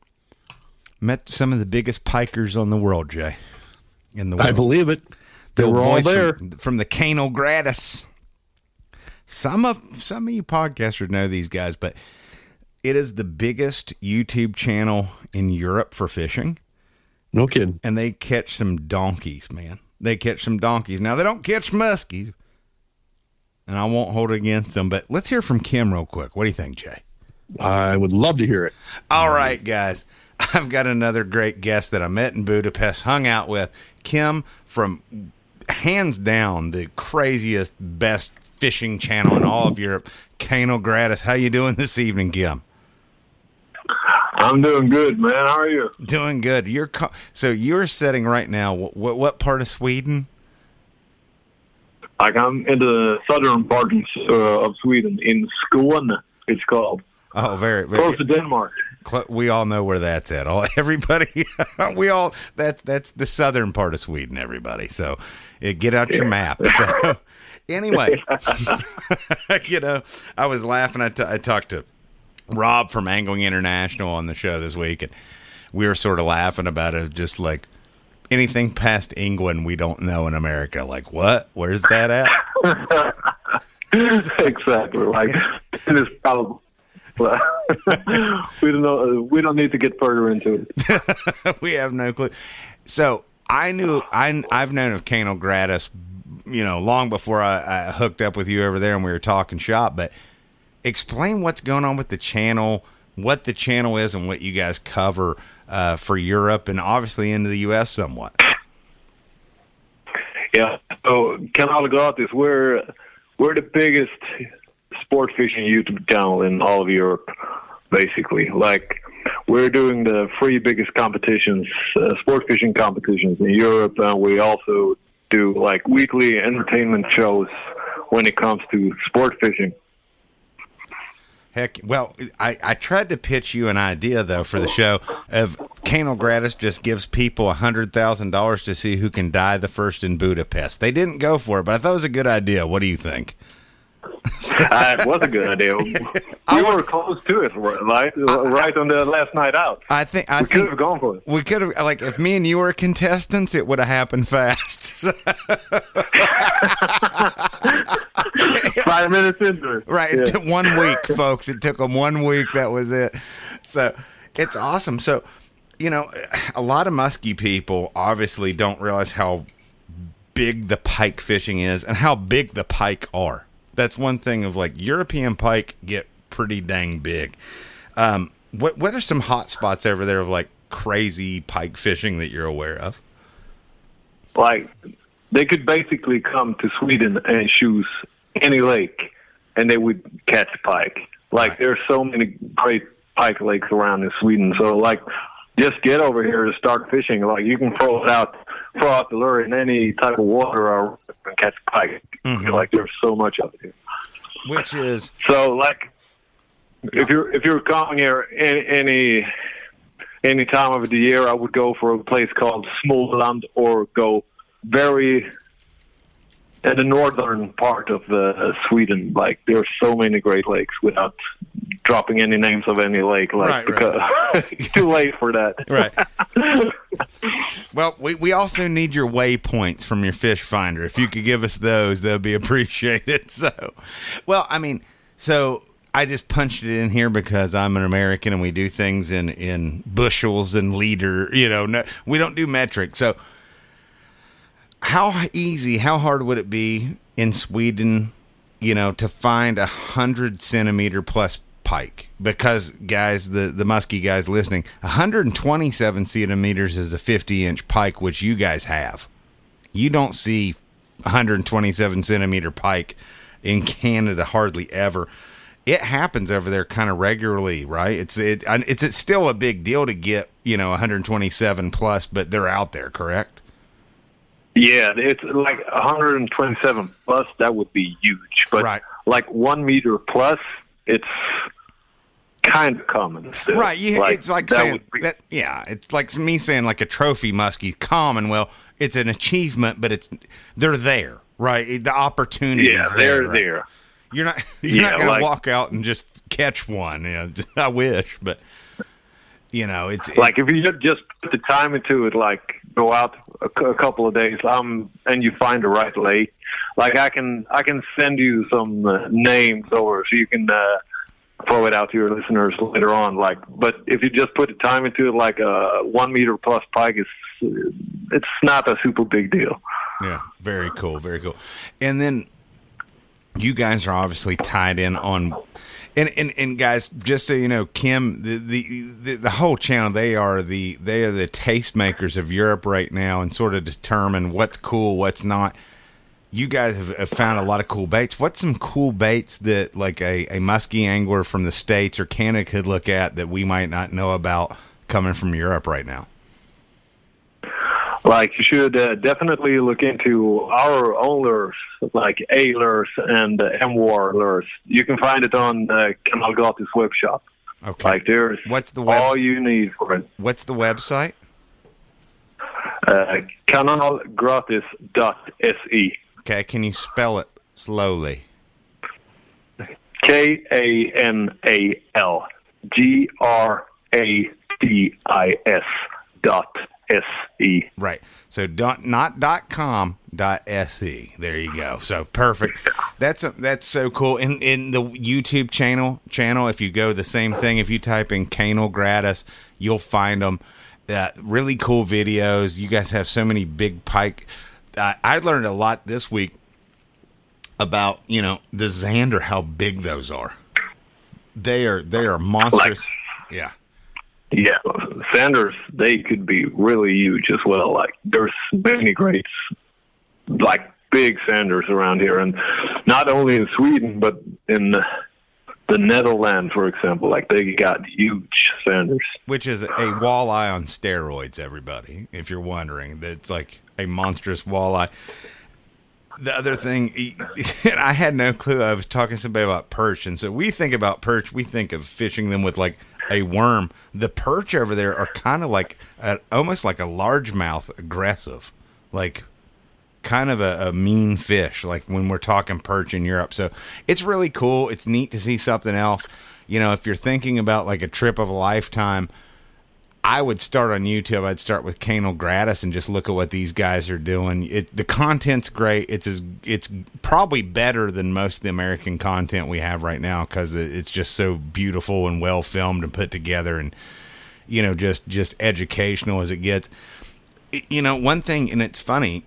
Met some of the biggest pikers on the world, Jay. In the world.
I believe it. They
The
were all there
from, from the Canal Gratis. Some of some of you podcasters know these guys, but it is the biggest YouTube channel in Europe for fishing.
No kidding.
And they catch some donkeys, man. They catch some donkeys. Now, they don't catch muskies, and I won't hold it against them, but let's hear from Kim real quick. What do you think, Jay?
I would love to hear it.
All right, guys. I've got another great guest that I met in Budapest, hung out with. Kim from, hands down, the craziest, best fishing channel in all of Europe, Canal Gratis. How you doing this evening, Kim?
I'm doing good, man. How are you?
Doing good. You're co- so you're sitting right now. What what part of Sweden?
Like I'm in the southern part uh, of Sweden, in Skåne, it's called.
Oh, very, very
close to Denmark.
Cl- we all know where that's at. All everybody, we all that's that's the southern part of Sweden. Everybody, so uh, get out your map. So, anyway, you know, I was laughing. I, t- I talked to Rob from Angling International on the show this week, and we were sort of laughing about it, just like anything past England we don't know in America. Like, what? Where's that at?
Exactly. Like, it's probably. we don't know. We don't need to get further into it.
We have no clue. So I knew I I've known of Canal Gratis, you know, long before I, I hooked up with you over there and we were talking shop. But explain what's going on with the channel, what the channel is, and what you guys cover uh, for Europe and obviously into the U S somewhat.
Yeah. So Canal Gratis, we're we're the biggest sport fishing YouTube channel in all of Europe, basically. Like, we're doing the three biggest competitions, uh, sport fishing competitions in Europe, and we also do like weekly entertainment shows when it comes to sport fishing.
Heck, well, I, I tried to pitch you an idea, though, for the show of Canal Gratis just gives people one hundred thousand dollars to see who can die the first in Budapest. They didn't go for it, but I thought it was a good idea. What do you think?
uh, it was a good idea. We were close to it, right? Right on the last night out.
I think I
we
think
could have gone for it.
We could have, like, if me and you were contestants, it would have happened fast.
Five minutes into it,
right?
Yeah.
It took one week, folks. It took them one week. That was it. So it's awesome. So, you know, a lot of muskie people obviously don't realize how big the pike fishing is and how big the pike are. That's one thing of, like, European pike get pretty dang big. Um, what what are some hot spots over there of, like, crazy pike fishing that you're aware of?
Like, they could basically come to Sweden and choose any lake, and they would catch pike. Like, right. There's so many great pike lakes around in Sweden. So, like, just get over here to start fishing. Like, you can throw it out, throw out the lure in any type of water or and catch pike.
Mhm.
Like there's so much of it here.
Which is
So like, if you're if you're coming here any, any any time of the year, I would go for a place called Småland or go very in the northern part of uh, Sweden. Like there's so many Great Lakes without dropping any names of any lake. Like
Right,
because it's too late for that.
right. Well, we, we also need your waypoints from your fish finder. If you could give us those, that'd be appreciated. So, well, I mean, so I just punched it in here because I'm an American and we do things in, in bushels and liter, you know, no, we don't do metric. So how easy, how hard would it be in Sweden, you know, to find a hundred centimeter plus pike? Because guys, the, the musky guys listening, one hundred twenty-seven centimeters is a fifty inch pike, which you guys have. You don't see one hundred twenty-seven centimeter pike in Canada hardly ever. It happens over there kind of regularly, right? It's it, it's it's still a big deal to get, you know, one hundred twenty-seven plus, but they're out there, correct?
Yeah, it's like one hundred twenty-seven plus. That would be huge, but
Right.
like one meter plus, it's kind of common still.
Right, you, it's like
that
saying
would be-
that. Yeah, it's like me saying like a trophy muskie's common. Well, it's an achievement, but it's they're there, right? The opportunity
yeah,
is
they're
there. right?
there.
You're not you're
Yeah,
not going
like-
to walk out and just catch one. You know, I wish, but you know, it's it-
Like if you ju- just put the time into it, like go out a, cou- a couple of days, um, and you find the right lake. Like I can, I can send you some uh, names over so you can uh, throw it out to your listeners later on. Like, but if you just put the time into it, like a one meter plus pike is, it's not a super big deal.
Yeah, very cool, very cool. And then you guys are obviously tied in on, and and, and guys, just so you know, Kim, the, the the the whole channel, they are the they are the tastemakers of Europe right now, and sort of determine what's cool, what's not. You guys have, have found a lot of cool baits. What's some cool baits that like a, a musky angler from the States or Canada could look at that we might not know about coming from Europe right now?
Like you should uh, definitely look into our own lures, like A lures and uh, M W A R lures. You can find it on uh, Canal Gratis web shop.
Okay.
Like there's
What's the web-
all you need for it.
What's the website?
Uh, canalgratis dot se.
Okay, can you spell it slowly?
K A N A L G R A T I S dot S E.
Right. So dot, not dot com, dot se. There you go. So perfect. That's a, that's so cool. In in the YouTube channel channel, if you go the same thing, if you type in Canal Gratis, you'll find them. Uh, really cool videos. You guys have so many big pike. Uh, I learned a lot this week about, you know, the Xander, how big those are. They are they are monstrous. Yeah.
Yeah, Sanders, they could be really huge as well. Like, there's many greats, like big Sanders around here. And not only in Sweden, but in the, the Netherlands, for example. Like, they got huge Sanders.
Which is a walleye on steroids, everybody, if you're wondering. It's like a monstrous walleye. The other thing, and I had no clue. I was talking to somebody about perch, and so we think about perch, we think of fishing them with like a worm. The perch over there are kind of like a, almost like a largemouth, aggressive, like kind of a, a mean fish, like when we're talking perch in Europe. So it's really cool. It's neat to see something else. You know, if you're thinking about like a trip of a lifetime, I would start on YouTube. I'd start with Canal Gratis and just look at what these guys are doing. It, the content's great. It's as, it's probably better than most of the American content we have right now because it's just so beautiful and well filmed and put together, and you know, just just educational as it gets. You know, one thing, and it's funny.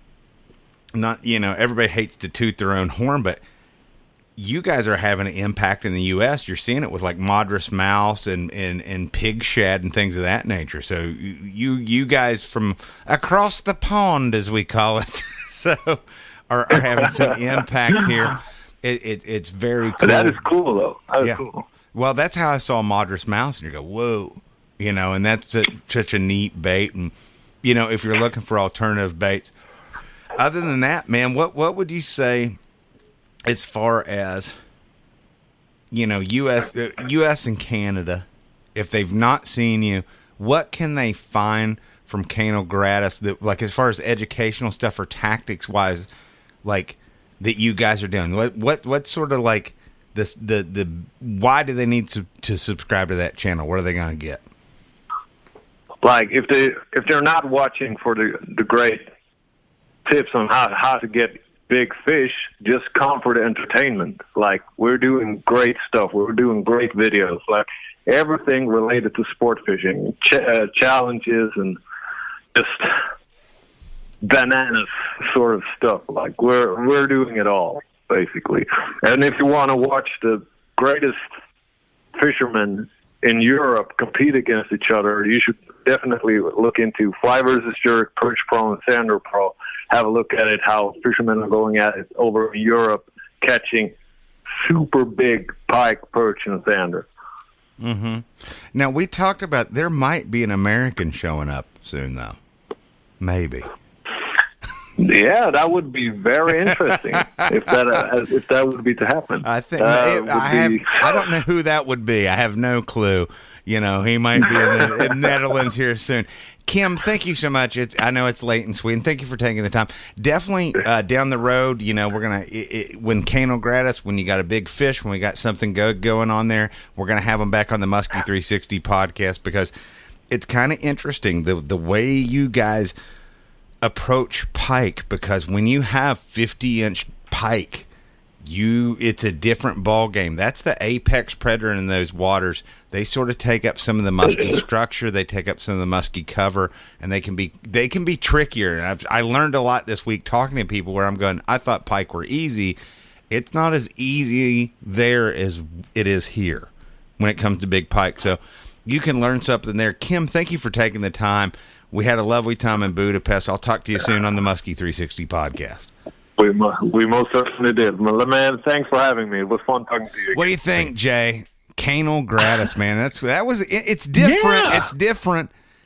Not you know, everybody hates to toot their own horn, but you guys are having an impact in the U S. You're seeing it with like Madras mouse and, and, and pig shed and things of that nature. So you you guys from across the pond, as we call it, so are, are having some impact here. It, it it's very cool.
That is cool, though. That is
Yeah.
cool.
Well, that's how I saw Madras mouse, and you go, whoa, you know, and that's a, such a neat bait. And you know, if you're looking for alternative baits, Other than that, man, what what would you say as far as, you know, U S uh, U S and Canada, if they've not seen you, what can they find from Kano Gratis that, like, as far as educational stuff or tactics wise, like, that you guys are doing? What what what sort of, like, this the the why do they need to to subscribe to that channel? What are they going to get?
Like if they if they're not watching for the the great tips on how how to get big fish, just come for the entertainment. Like, we're doing great stuff. We're doing great videos. Like, everything related to sport fishing, ch- uh, challenges, and just bananas sort of stuff. Like, we're we're doing it all, basically. And if you want to watch the greatest fishermen in Europe compete against each other, you should definitely look into Fly versus Jerk, Perch Pro, and Sander Pro. Have a look at it, how fishermen are going at it over in Europe, catching super big pike, perch, and sander.
Mm-hmm. Now, we talked about there might be an American showing up soon, though. Maybe.
Yeah, that would be very interesting if that uh, if that would be to happen.
I think
uh,
I have. I don't know who that would be. I have no clue. You know, he might be in the in Netherlands here soon. Kim, thank you so much. It's, I know it's late in Sweden. Thank you for taking the time. Definitely uh, down the road, you know, we're going to, when Kano Gratis, when you got a big fish, when we got something go, going on there, we're going to have them back on the Muskie three sixty podcast, because it's kind of interesting the the way you guys approach pike, because when you have fifty inch pike, you it's a different ball game. That's the apex predator in those waters. They sort of take up some of the musky structure, they take up some of the musky cover, and they can be they can be trickier. And I've I learned a lot this week talking to people where I'm going, I thought pike were easy. It's not as easy there as it is here when it comes to big pike. So you can learn something there. Kim, thank you for taking the time. We had a lovely time in Budapest. I'll talk to you soon on the Muskie three sixty podcast.
We, we most certainly did. Man, thanks for having me. It was fun talking to you again.
What do you think, Jay? Kano Gratis, man. That's that was it, it's different.
Yeah.
It's different.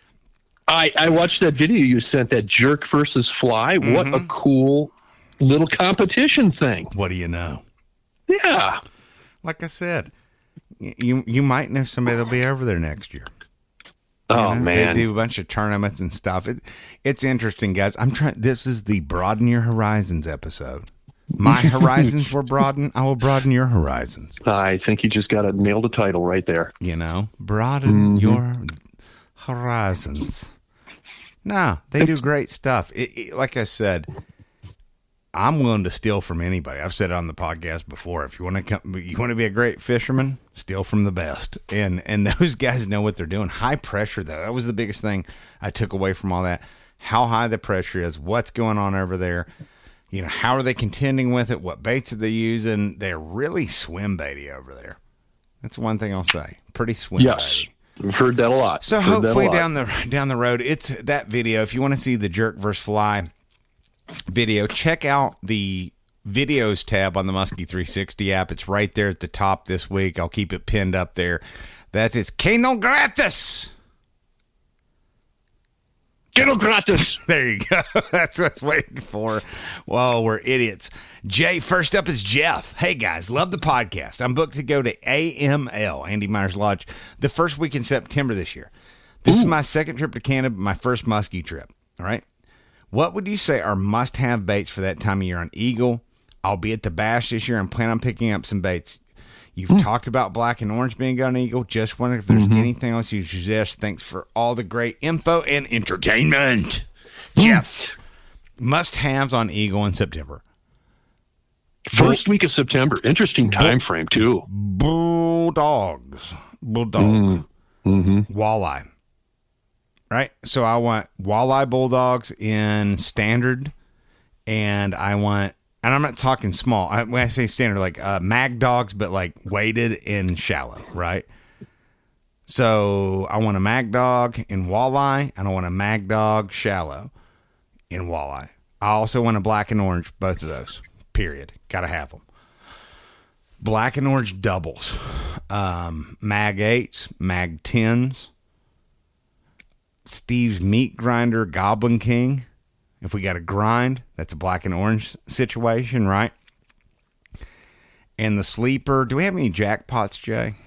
I, I watched that video you sent, that jerk versus fly. Mm-hmm. What a cool little competition thing.
What do you know?
Yeah.
Like I said, you you might know somebody that'll be over there next year.
Oh,
you know,
man.
They do a bunch of tournaments and stuff. It, it's interesting, guys. I'm trying. This is the Broaden Your Horizons episode. My horizons were broadened. I will broaden your horizons.
I think you just got to nail the title right there.
You know, broaden
mm-hmm.
your horizons. No, they do great stuff. It, it, like I said, I'm willing to steal from anybody. I've said it on the podcast before. If you want to come, you want to be a great fisherman, steal from the best. And and those guys know what they're doing. High pressure, though. That was the biggest thing I took away from all that. How high the pressure is, what's going on over there. You know, how are they contending with it? What baits are they using? They're really swim baity over there. That's one thing I'll say. Pretty swim
yes.
baity.
I've heard that a lot.
So
heard
hopefully
lot.
down the down the road, it's that video. If you want to see the jerk versus fly video, check out the videos tab on the Muskie three sixty app. It's right there at the top this week. I'll keep it pinned up there. That is Kano Gratis.
Kano Gratis.
There you go. That's what I'm waiting for. Well, we're idiots. Jay, first up is Jeff. Hey, guys, love the podcast. I'm booked to go to A M L, Andy Myers Lodge, the first week in September this year. This Ooh. is my second trip to Canada, my first muskie trip. All right. What would you say are must-have baits for that time of year on Eagle? I'll be at the Bash this year and plan on picking up some baits. You've mm. talked about black and orange being on Eagle. Just wondering if there's mm-hmm. anything else you suggest. Thanks for all the great info and entertainment. Mm. Jeff, must-haves on Eagle in September.
First week of September. Interesting time frame, too.
Bulldogs. Bulldog. Mm.
Mm-hmm.
Walleye. Right? So I want walleye bulldogs in standard, and I want... And I'm not talking small. I, when I say standard, like uh, mag dogs, but like weighted and shallow, right? So I want a mag dog in walleye, and I want a mag dog shallow in walleye. I also want a black and orange, both of those, period. Got to have them. Black and orange doubles. Um, mag eights, mag tens. Steve's Meat Grinder Goblin King. If we got a grind, that's a black and orange situation, right? And the sleeper, do we have any jackpots, Jay?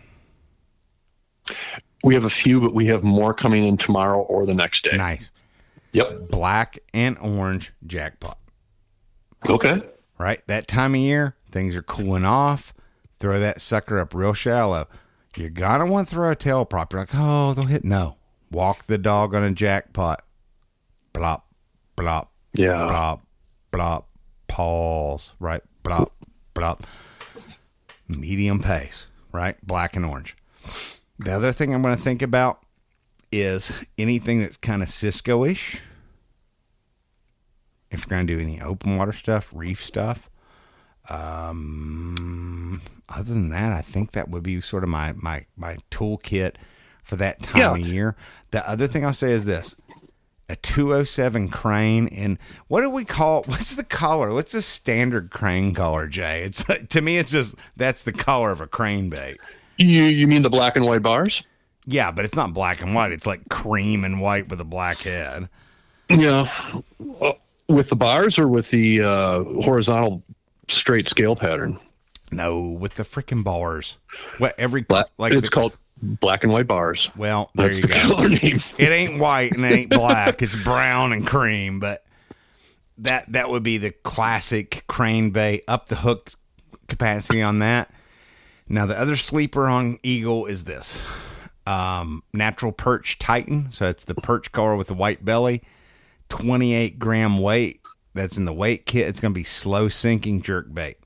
We have a few, but we have more coming in tomorrow or the next day.
Nice.
Yep.
Black and orange jackpot.
Okay.
Right? That time of year, things are cooling off. Throw that sucker up real shallow. You're going to want to throw a tail prop. You're like, oh, they'll hit. No. Walk the dog on a jackpot. Blop, blop,
Yeah.
blop, blop. Pause. Right? Blop, blop. Medium pace. Right? Black and orange. The other thing I'm going to think about is anything that's kind of Cisco-ish. If you're going to do any open water stuff, reef stuff. Um, other than that, I think that would be sort of my, my, my toolkit for that time
Yeah.
of year. The other thing I'll say is this. A two oh seven crane, and what do we call, what's the color? What's the standard crane color, Jay? It's to me, it's just, that's the color of a crane bait.
You you mean the black and white bars?
Yeah, but it's not black and white. It's like cream and white with a black head.
Yeah. Uh, with the bars or with the uh, horizontal straight scale pattern?
No, with the freaking bars. What every
Black,
like
it's
the,
called black and white bars.
Well, there
That's
you
the
go.
color name.
It ain't white and it ain't black. It's brown and cream, but that that would be the classic crane bait. Up the hook capacity on that. Now the other sleeper on Eagle is this. Um, Natural Perch Titan. So it's the perch color with the white belly. twenty-eight gram weight. That's in the weight kit. It's going to be slow sinking jerk bait.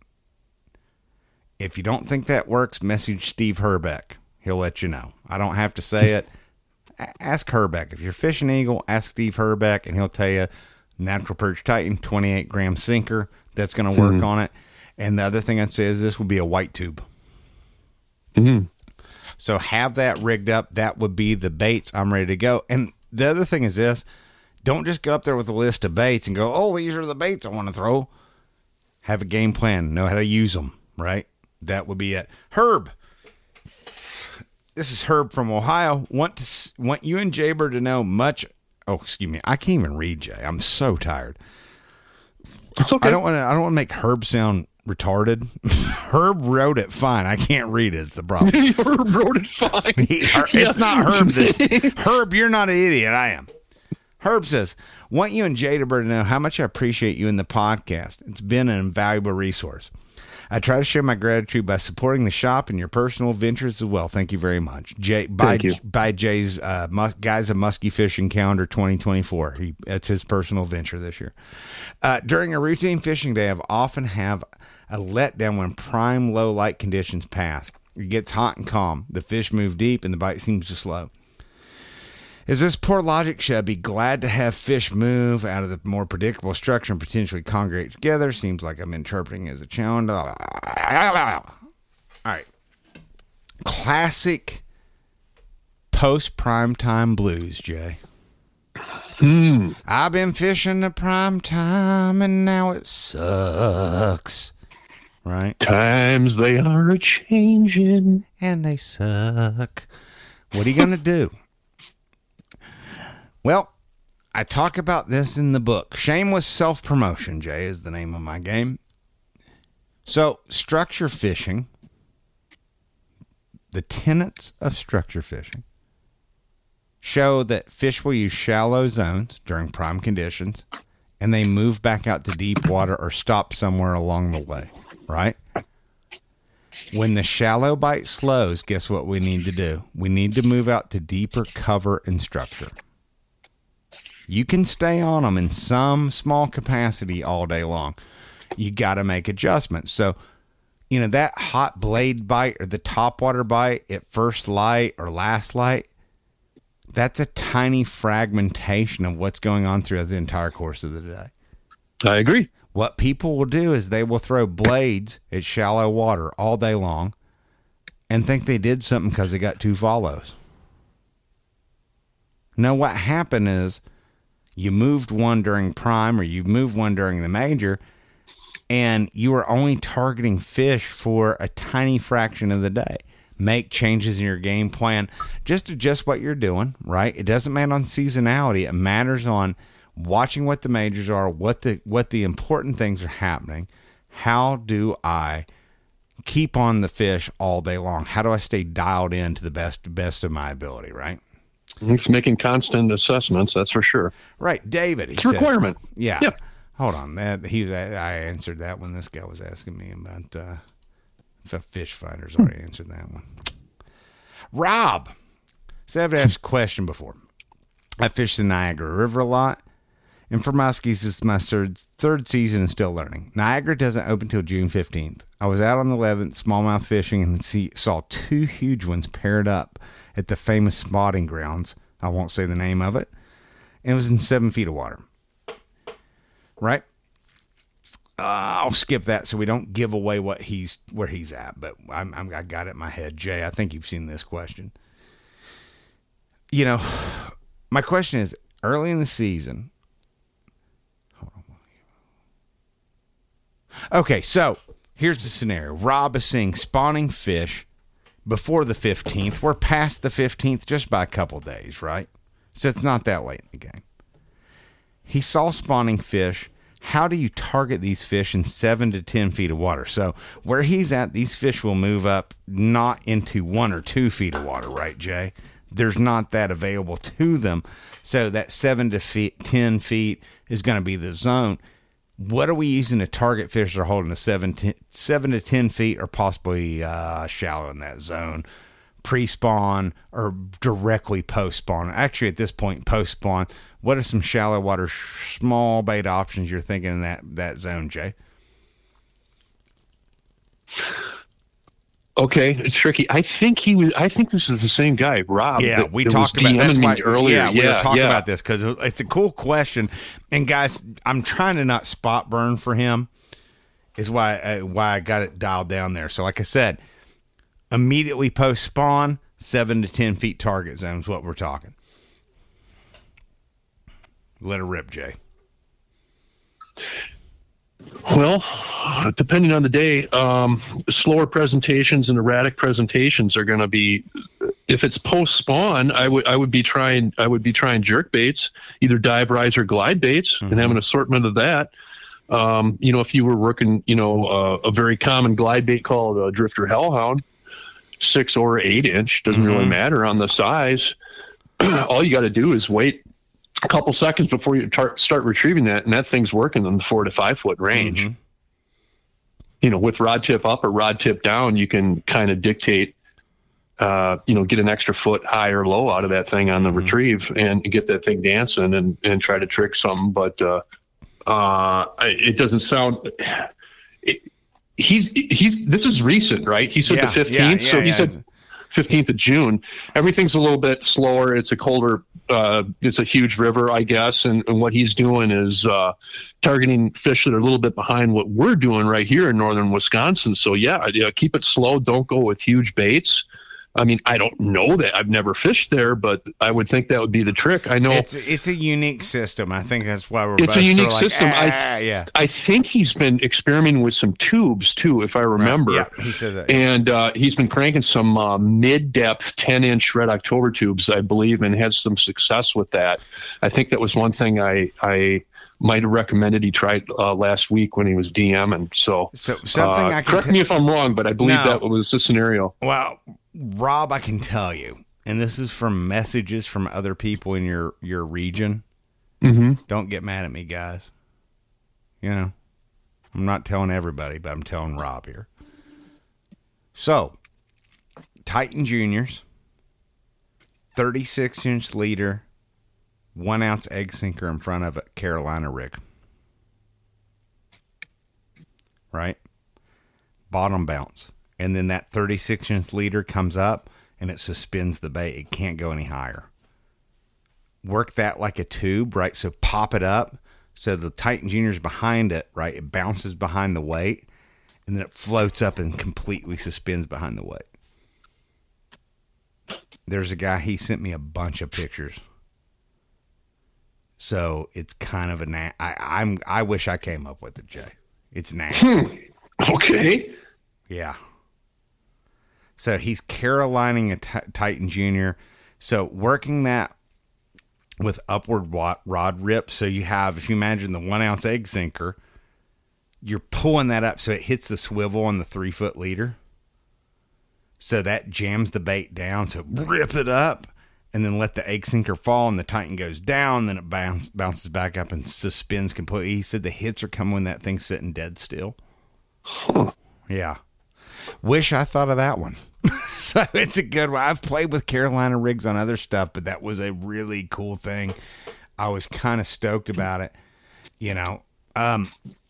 If you don't think that works, message Steve Herbeck. He'll let you know. I don't have to say it. A- ask Herbeck. If you're fishing Eagle, ask Steve Herbeck, and he'll tell you Natural Perch Titan, twenty-eight gram sinker. That's going to work mm-hmm. on it. And the other thing I'd say is this would be a white tube.
Mm-hmm.
So have that rigged up. That would be the baits. I'm ready to go. And the other thing is this. Don't just go up there with a list of baits and go, oh, these are the baits I want to throw. Have a game plan. Know how to use them, right? That would be it. Herb. This is Herb from Ohio. Want to want you and Jaybird to know much. Oh, excuse me. I can't even read, Jay. I'm so tired.
It's okay.
I don't want to. I don't want to make Herb sound retarded. Herb wrote it fine. I can't read it. It's the problem.
Herb wrote it fine.
He, Her, yeah. It's not Herb. This, Herb, you're not an idiot. I am. Herb says, want you and Jaybird to know how much I appreciate you in the podcast. It's been an invaluable resource. I try to share my gratitude by supporting the shop and your personal ventures as well. Thank you very much. Jay, by,
Thank you.
By Jay's uh, Mus- Guys of Muskie Fishing Calendar twenty twenty-four. He, that's his personal venture this year. Uh, during a routine fishing day, I've often have a letdown when prime low light conditions pass. It gets hot and calm. The fish move deep and the bite seems to slow. Is this poor logic? Should I be glad to have fish move out of the more predictable structure and potentially congregate together? Seems like I'm interpreting as a challenge. All right. Classic post-prime time blues, Jay.
Mm.
I've been fishing the prime time and now it sucks. Right?
Times they are a-changing.
And they suck. What are you going to do? Well, I talk about this in the book. Shameless Self-Promotion, Jay, is the name of my game. So, structure fishing, the tenets of structure fishing, show that fish will use shallow zones during prime conditions, and they move back out to deep water or stop somewhere along the way, right? When the shallow bite slows, guess what we need to do? We need to move out to deeper cover and structure. You can stay on them in some small capacity all day long. You got to make adjustments. So, you know, that hot blade bite or the topwater bite at first light or last light, that's a tiny fragmentation of what's going on throughout the entire course of the day.
I agree.
What people will do is they will throw blades at shallow water all day long and think they did something because they got two follows. Now, what happened is you moved one during prime or you moved one during the major, and you were only targeting fish for a tiny fraction of the day. Make changes in your game plan. Just adjust what you're doing, right? It doesn't matter on seasonality. It matters on watching what the majors are, what the what the important things are happening. How do I keep on the fish all day long? How do I stay dialed in to the best best of my ability, right?
It's making constant assessments, that's for sure.
Right, David. He
It's a
says-
requirement.
Yeah.
Yeah.
Hold on. That he was, I answered that when this guy was asking me about uh, if Fish Finder's already answered that one. Rob. So I've asked a question before. I fish the Niagara River a lot. And for muskies, it's my third, third season and still learning. Niagara doesn't open until June fifteenth. I was out on the eleventh, smallmouth fishing, and see, saw two huge ones paired up at the famous spotting grounds. I won't say the name of it. And it was in seven feet of water. Right? Uh, I'll skip that so we don't give away what he's where he's at. But I'm, I'm, I got it in my head. Jay, I think you've seen this question. You know, my question is, early in the season... Okay, so here's the scenario. Rob is seeing spawning fish before the fifteenth. We're past the fifteenth just by a couple days, right? So it's not that late in the game. He saw spawning fish. How do you target these fish in seven to ten feet of water? So where he's at, these fish will move up not into one or two feet of water, right, Jay? There's not that available to them. So that seven to feet, ten feet is going to be the zone. What are we using to target fish that are holding a seven, ten, seven to ten feet or possibly uh, shallow in that zone? Pre-spawn or directly post-spawn? Actually, at this point, post-spawn. What are some shallow water, small bait options you're thinking in that, that zone, Jay?
Okay, it's tricky. I think he was. I think this is the same guy, Rob.
Yeah,
that,
we
that
talked
was
about that's
DMing
why,
me earlier.
Yeah, we
yeah,
were talking
yeah.
about this because it's a cool question. And guys, I'm trying to not spot burn for him. Is why uh, why I got it dialed down there. So, like I said, immediately post spawn, seven to ten feet target zone is what we're talking. Let it rip, Jay.
Well, depending on the day, um, slower presentations and erratic presentations are going to be. If it's post spawn, I would I would be trying I would be trying jerk baits, either dive, rise, or glide baits, mm-hmm. and have an assortment of that. Um, you know, if you were working, you know, uh, a very common glide bait called a drifter hellhound, six or eight inch, doesn't mm-hmm. really matter on the size. All you got to do is wait a couple seconds before you tar- start retrieving that, and that thing's working in the four to five foot range. Mm-hmm. You know, with rod tip up or rod tip down, you can kind of dictate, uh, you know, get an extra foot high or low out of that thing on the mm-hmm. retrieve and get that thing dancing and, and try to trick something. But uh, uh, it doesn't sound. It, he's he's. This is recent, right? He said
yeah,
the fifteenth,
yeah, yeah,
so he
yeah.
said fifteenth of June. Everything's a little bit slower. It's a colder. Uh, it's a huge river, I guess, and, and what he's doing is uh, targeting fish that are a little bit behind what we're doing right here in northern Wisconsin. So yeah, yeah, keep it slow. Don't go with huge baits. I mean, I don't know that. I've never fished there, but I would think that would be the trick. I know
it's it's a unique system. I think that's why we're.
It's
both
a unique
sort of
system.
like, ah,
I
yeah.
I think he's been experimenting with some tubes too, if I remember.
Right. Yeah, he says that.
And uh, he's been cranking some uh, mid-depth ten inch Red October tubes, I believe, and had some success with that. I think that was one thing I I might have recommended he tried uh, last week when he was DMing. So,
so something
uh,
I can
correct
t-
me if I'm wrong, but I believe
No.
that was the scenario.
Well, Rob, I can tell you, and this is from messages from other people in your, your region.
Mm-hmm.
Don't get mad at me, guys. You know, I'm not telling everybody, but I'm telling Rob here. So, Titan Juniors, thirty-six inch leader, one ounce egg sinker in front of a Carolina rig. Right? Bottom bounce. And then that thirty-six inch leader comes up and it suspends the bait. It can't go any higher. Work that like a tube, right? So pop it up. So the Titan Junior's behind it, right? It bounces behind the weight and then it floats up and completely suspends behind the weight. There's a guy, he sent me a bunch of pictures. So it's kind of a, na- I, I'm, I wish I came up with it, Jay. It's nasty.
Hmm. Okay.
Yeah. So he's Carolining a t- Titan Junior. So working that with upward wa- rod rips. So you have, if you imagine the one ounce egg sinker, you're pulling that up so it hits the swivel on the three foot leader. So that jams the bait down. So rip it up and then let the egg sinker fall, and the Titan goes down. Then it bounce, bounces back up and suspends completely. He said the hits are coming when that thing's sitting dead still.
Huh.
Yeah. Wish I thought of that one. So it's a good one. I've played with Carolina rigs on other stuff, but that was a really cool thing. I was kind of stoked about it, you know. Um,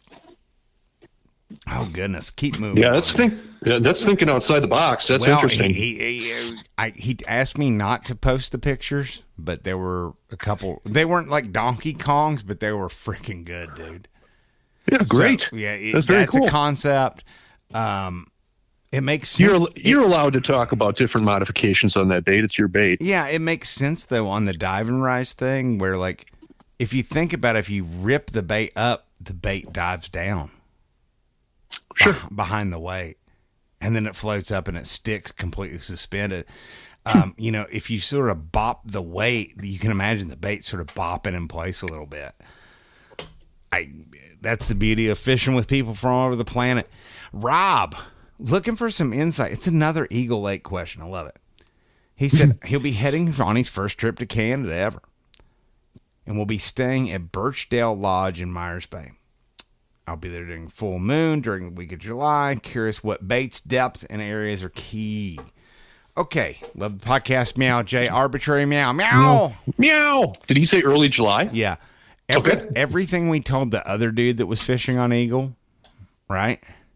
oh goodness, keep moving.
Yeah, that's think. Yeah, that's thinking outside the box. That's
well,
interesting.
He, he, he, I, he asked me not to post the pictures, but there were a couple. They weren't like Donkey Kongs, but they were freaking good, dude.
Yeah, great.
So, yeah, it,
that's very
that's
cool.
a concept. Um, it makes
You're
sense.
you're
It-
allowed to talk about different modifications on that bait. It's your bait.
Yeah, it makes sense though on the dive and rise thing, where like if you think about it, if you rip the bait up, the bait dives down.
Sure.
beh- behind the weight, and then it floats up and it sticks completely suspended. Um, you know, if you sort of bop the weight, you can imagine the bait sort of bopping in place a little bit. I that's the beauty of fishing with people from all over the planet. Rob, looking for some insight. It's another Eagle Lake question. I love it. He said he'll be heading on his first trip to Canada ever, and we'll be staying at Birchdale Lodge in Myers Bay. I'll be there during full moon during the week of July. Curious what baits, depth, and areas are key. Okay. Love the podcast. Meow, Jay. Arbitrary meow. Meow.
Meow. Did he say early July?
Yeah. Every,
Okay.
Everything we told the other dude that was fishing on Eagle, right?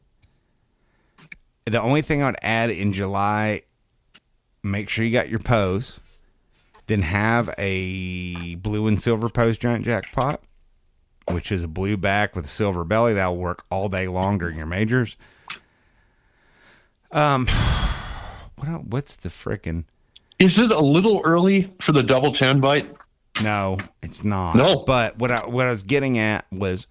The only thing I'd add in July, make sure you got your pose. Then have a blue and silver pose giant jackpot, which is a blue back with a silver belly. That'll work all day long during your majors. Um, what else, what's the frickin'?
Is it a little early for the double ten bite?
No, it's not.
No.
But what I, what I was getting at was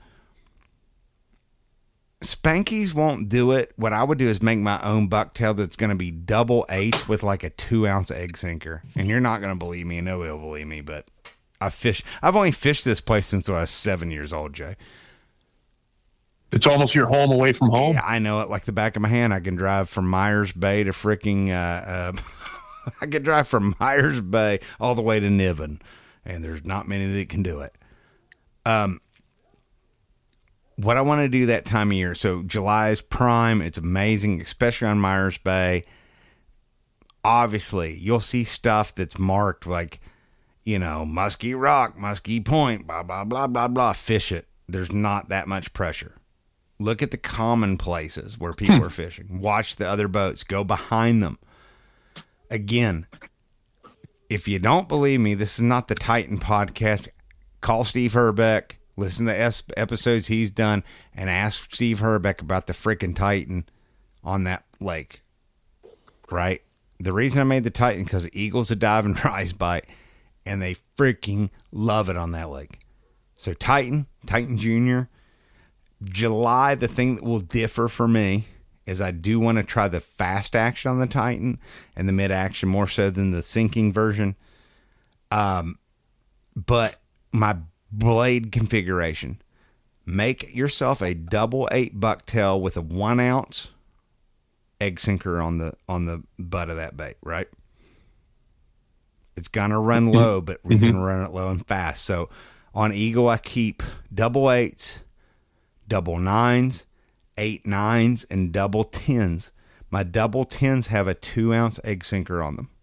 Spankies won't do it. What I would do is make my own bucktail that's going to be double eights with like a two ounce egg sinker. And you're not going to believe me, and nobody will believe me, but I fish. I've only fished this place since I was seven years old, Jay.
It's almost your home away from home.
Yeah, I know it like the back of my hand. I can drive from Myers Bay to freaking. Uh, uh, I can drive from Myers Bay all the way to Niven, and there's not many that can do it. Um, what I want to do that time of year. So July is prime. It's amazing, especially on Myers Bay. Obviously, you'll see stuff that's marked like, you know, Muskie Rock, Muskie Point, blah, blah, blah, blah, blah. Fish it. There's not that much pressure. Look at the common places where people are fishing. Watch the other boats. Go behind them. Again, if you don't believe me, this is not the Titan podcast. Call Steve Herbeck. Listen to es- episodes he's done and ask Steve Herbeck about the freaking Titan on that lake. Right? The reason I made the Titan because the Eagle's a dive and rise bite, and they freaking love it on that lake. So Titan, Titan Junior, July, the thing that will differ for me is I do want to try the fast action on the Titan and the mid action more so than the sinking version. Um, but my blade configuration, make yourself a double eight bucktail with a one ounce egg sinker on the on the butt of that bait, right? It's gonna run low, but we're
Mm-hmm.
gonna run it low and fast. So on Eagle, I keep double eights, double nines, eight nines, and double tens. My double tens have a two ounce egg sinker on them.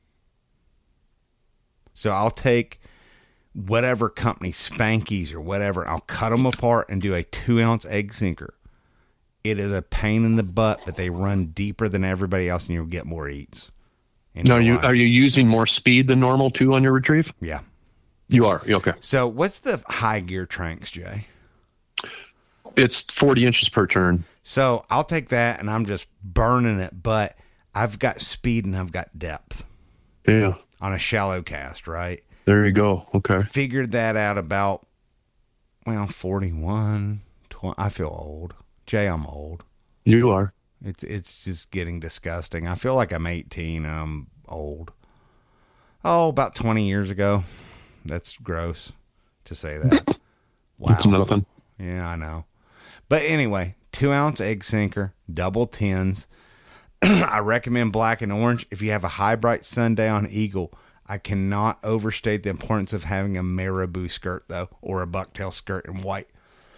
So I'll take whatever company, Spankies or whatever, I'll cut them apart and do a two ounce egg sinker. It is a pain in the butt, but they run deeper than everybody else, and you'll get more eats. in
Now, you
July.
are you using more speed than normal too on your retrieve?
Yeah.
You are. Okay.
So what's the high gear tranks, Jay?
It's forty inches per turn.
So I'll take that, and I'm just burning it, but I've got speed and I've got depth
Yeah.
on a shallow cast, right?
There you go. Okay.
Figured that out about, well, forty-one, twenty. I feel old. Jay, I'm old.
You are.
It's it's just getting disgusting. I feel like I'm eighteen and I'm old. Oh, about twenty years ago. That's gross to say that. Wow.
That's nothing.
Yeah, I know. But anyway, two ounce egg sinker, double tens. I recommend black and orange. If you have a high bright Sunday on Eagle, I cannot overstate the importance of having a marabou skirt though, or a bucktail skirt in white.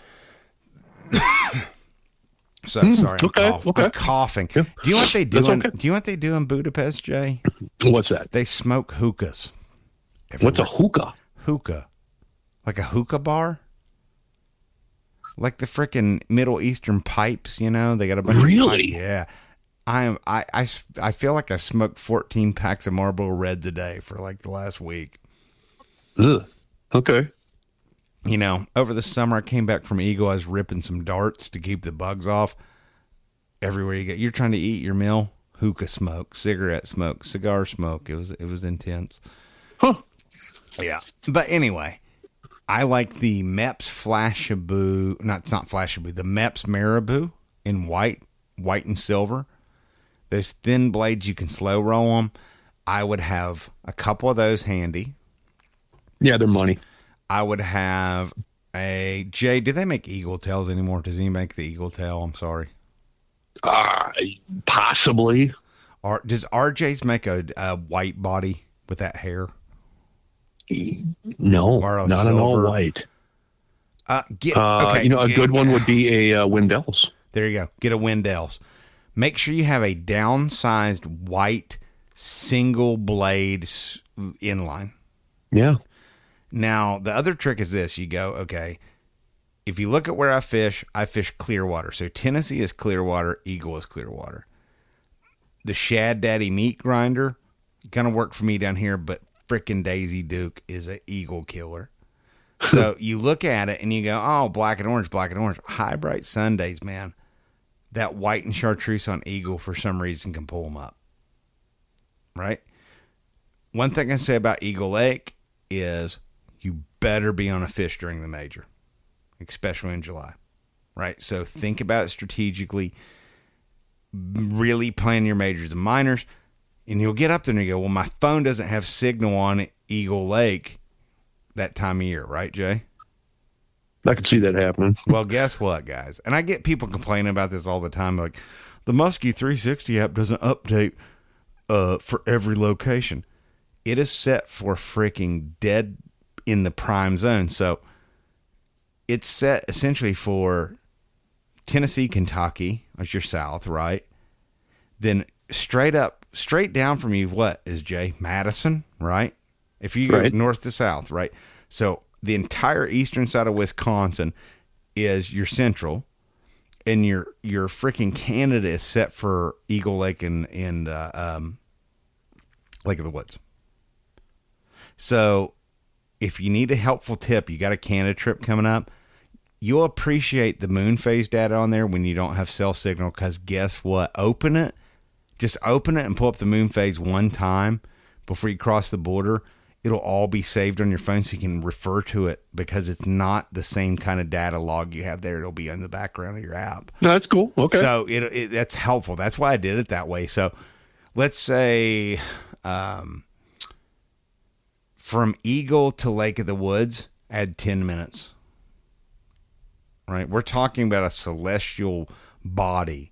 So mm, sorry, I'm,
okay,
cough-
okay.
I'm coughing.
Yeah.
Do you know what they do? In,
okay.
Do you know what they do in Budapest, Jay?
What's that?
They smoke hookahs. Everywhere.
What's a hookah?
Hookah, like a hookah bar, like the frickin' Middle Eastern pipes. You know, they got a bunch.
Really?
Of pipes. Yeah. I am. I, I, I feel like I smoked fourteen packs of Marlboro Reds a day for like the last week.
Ugh. Okay.
You know, over the summer I came back from Eagle. I was ripping some darts to keep the bugs off. Everywhere you get, you're trying to eat your meal. Hookah smoke, cigarette smoke, cigar smoke. It was it was intense.
Huh.
Yeah. But anyway, I like the Mepps Flashabou. Not it's not Flashabou. The Mepps Marabou in white, white and silver. Those thin blades, you can slow roll them. I would have a couple of those handy.
Yeah, they're money.
I would have a Jay. Do they make Eagle Tails anymore? Does he make the Eagle Tail? I'm sorry.
Uh, possibly.
Or does R J's make a, a white body with that hair?
No,
Or a
not an all
silver?
white.
Uh, get,
Uh,
okay,
you know, a
get-
good one would be a uh, Wendell's.
There you go. Get a Wendell's. Make sure you have a downsized white single blade s- inline.
Yeah.
Now, the other trick is this. You go, okay, if you look at where I fish, I fish Clearwater. So Tennessee is Clearwater, Eagle is Clearwater. The Shad Daddy meat grinder, going to work for me down here, but frickin' Daisy Duke is an Eagle killer. So you look at it and you go, oh, black and orange, black and orange. High bright Sundays, man. That white and chartreuse on Eagle for some reason can pull them up. Right? One thing I say about Eagle Lake is you better be on a fish during the major, especially in July. Right? So think about it strategically. Really plan your majors and minors. And you'll get up there and you go, well, my phone doesn't have signal on Eagle Lake that time of year. Right, Jay?
I could see that happening.
Well, guess what, guys? And I get people complaining about this all the time. Like, the Muskie three sixty app doesn't update uh, for every location. It is set for freaking dead in the prime zone. So it's set essentially for Tennessee, Kentucky, as your south, right? Then straight up, straight down from you, what is, Jay? Madison, right? If you go
Right.
north to south, right? So the entire eastern side of Wisconsin is your central, and your your freaking Canada is set for Eagle Lake and and uh, um, Lake of the Woods. So if you need a helpful tip, you got a Canada trip coming up. You'll appreciate the moon phase data on there when you don't have cell signal, because guess what? Open it, just open it and pull up the moon phase one time before you cross the border. It'll all be saved on your phone so you can refer to it, because it's not the same kind of data log you have there. It'll be in the background of your app.
No, that's cool. Okay.
So it, it that's helpful. That's why I did it that way. So let's say um, from Eagle to Lake of the Woods, add ten minutes. Right? We're talking about a celestial body.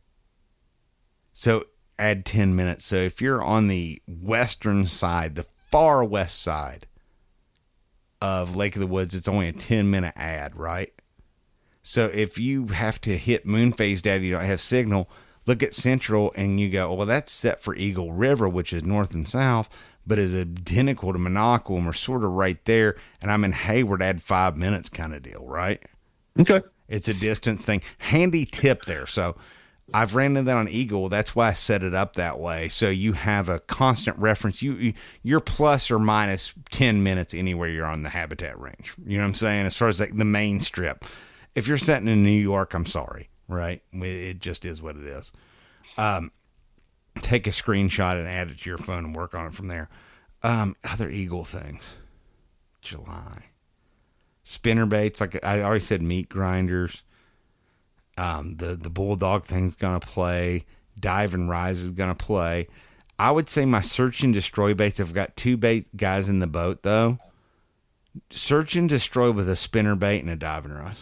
So add ten minutes. So if you're on the western side, the far west side of Lake of the Woods, it's only a ten minute add, right? So if you have to hit moon phase data, you don't have signal, look at central and you go, well, that's set for Eagle River, which is north and south, but is identical to Monaco, and we're sort of right there. And I'm in Hayward, add five minutes kind of deal, right?
Okay.
It's a distance thing. Handy tip there. So I've ran into that on Eagle. That's why I set it up that way. So you have a constant reference. You, you you're plus or minus ten minutes anywhere you're on the habitat range. You know what I'm saying? As far as like the main strip. If you're sitting in New York, I'm sorry, right? It just is what it is. Um, take a screenshot and add it to your phone and work on it from there. Um, other Eagle things. July. Spinner baits, like I already said, meat grinders. Um, the, the bulldog thing's going to play. Dive and rise is going to play. I would say my search and destroy baits, I've got two bait guys in the boat, though. search and destroy with a spinnerbait and a diving rod.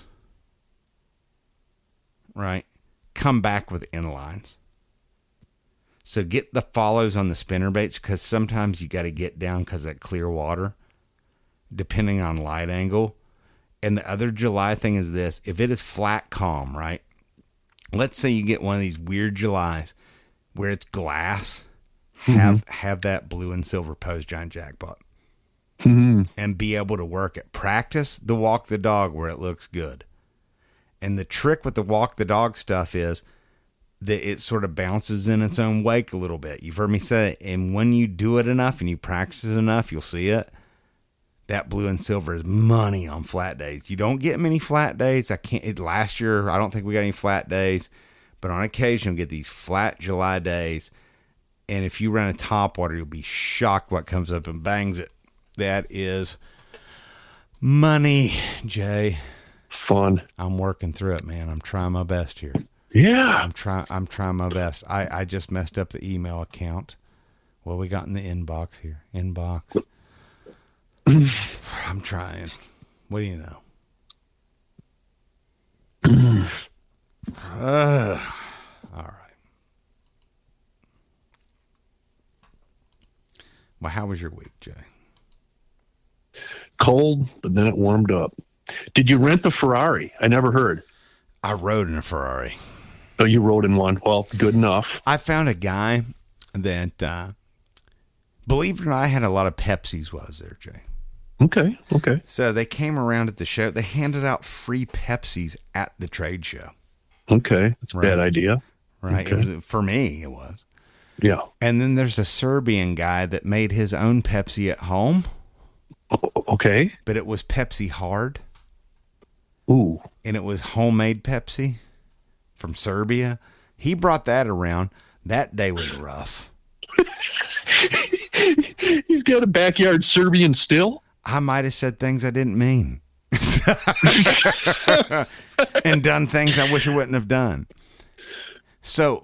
Right? Come back with inlines. So get the follows on the spinnerbaits, because sometimes you got to get down because of that clear water, depending on light angle. And the other July thing is this: if it is flat calm, right? Let's say you get one of these weird Julys where it's glass. Mm-hmm. Have have that blue and silver Pose Giant Jackpot, mm-hmm. and be able to work it. Practice the walk the dog where it looks good. And the trick with the walk the dog stuff is that it sort of bounces in its own wake a little bit. You've heard me say it. And when you do it enough and you practice it enough, you'll see it. That blue and silver is money on flat days. You don't get many flat days. I can't. It, last year, I don't think we got any flat days. But on occasion, you'll get these flat July days. And if you run a top water, you'll be shocked what comes up and bangs it. That is money, Jay.
Fun.
I'm working through it, man. I'm trying my best here.
Yeah.
I'm trying I'm trying my best. I, I just messed up the email account. What we got in the inbox here? Inbox. I'm trying. What do you know? uh, all right. Well, how was your week, Jay?
Cold, but then it warmed up. Did you rent the Ferrari? I never heard.
I rode in a Ferrari.
Oh, you rode in one. Well, good enough.
I found a guy that, uh, believe it or not, I had a lot of Pepsis was there, Jay.
Okay, okay.
So they came around at the show. They handed out free Pepsis at the trade show.
Okay, that's a
right.
bad idea.
Right.
Okay.
It was, for me, it was.
Yeah.
And then there's a Serbian guy that made his own Pepsi at home.
O- okay.
But it was Pepsi Hard.
Ooh.
And it was homemade Pepsi from Serbia. He brought that around. That day was rough.
He's got a backyard Serbian still?
I might have said things I didn't mean. And done things I wish I wouldn't have done. So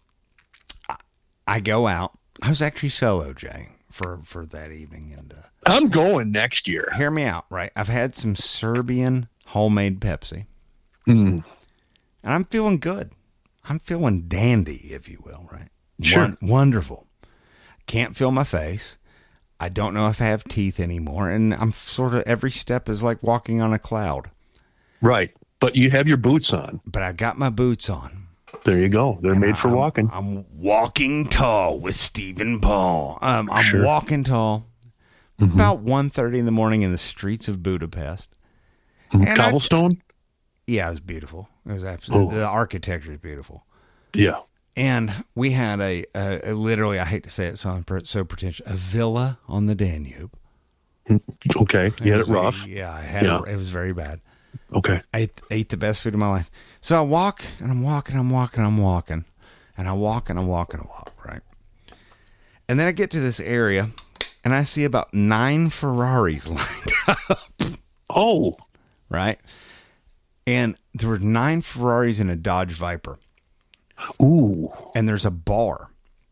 I go out. I was actually solo, Jay, for, for that evening. And uh,
I'm going next year.
Hear me out, right? I've had some Serbian homemade Pepsi.
Mm.
And I'm feeling good. I'm feeling dandy, if you will, right?
Sure.
Won- wonderful. Can't feel my face. I don't know if I have teeth anymore. And I'm sort of, every step is like walking on a cloud.
Right. But you have your boots on.
But I got my boots on.
There you go. They're
And
made for
I'm,
walking.
I'm walking tall with Stephen Paul. Um, I'm
Sure.
walking tall. Mm-hmm. About one thirty in the morning in the streets of Budapest.
Mm,
And
Cobblestone?
I, yeah, it was beautiful. It was absolutely,
Oh.
the architecture is beautiful.
Yeah.
And we had a, a, a literally, I hate to say it, so, so pretentious, a villa on the Danube.
Okay. You had it
was
rough.
very- yeah, I had
Yeah.
It, it was very bad.
Okay.
I ate, ate the best food of my life. So I walk, and I'm walking, I'm walking, I'm walking. And I walk, and I walk, and I walk, right? And then I get to this area, and I see about nine Ferraris lined up.
Oh.
Right? And there were nine Ferraris and a Dodge Viper.
Ooh.
And there's a bar.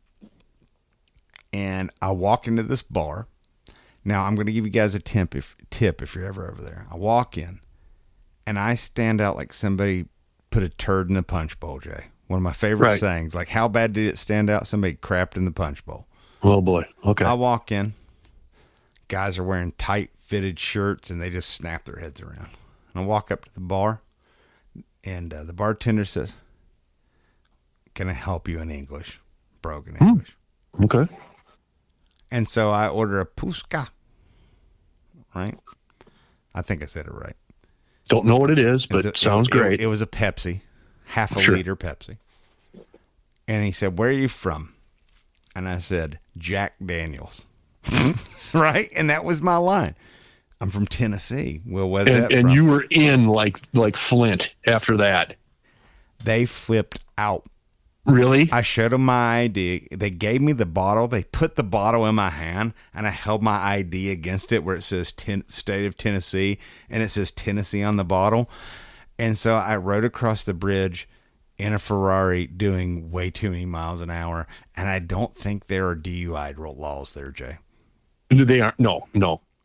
And I walk into this bar. Now, I'm going to give you guys a tip if, tip if you're ever over there. I walk in, and I stand out like somebody put a turd in the punch bowl, Jay. One of my favorite
Right.
sayings. Like, how bad did it stand out? Somebody crapped in the punch bowl.
Oh, boy. Okay.
I walk in. Guys are wearing tight fitted shirts, and they just snap their heads around. And I walk up to the bar, and uh, the bartender says, "Can I help you in English?" Broken English.
Okay.
And so I order a Puska. Right? I think I said it right.
Don't know what it is, but
It's a-
it sounds
it-
great.
It, it was a Pepsi, half a
Sure.
liter Pepsi. And he said, "Where are you from?" And I said, "Jack Daniels." Right? And that was my line. I'm from Tennessee. Well, where's
and
that
and
from?
you were in like like Flint after that.
They flipped out.
Really?
I showed them my I D. They gave me the bottle. They put the bottle in my hand, and I held my I D against it where it says ten, State of Tennessee, and it says Tennessee on the bottle. And so I rode across the bridge in a Ferrari doing way too many miles an hour, and I don't think there are D U I laws there, Jay.
They aren't. No, no.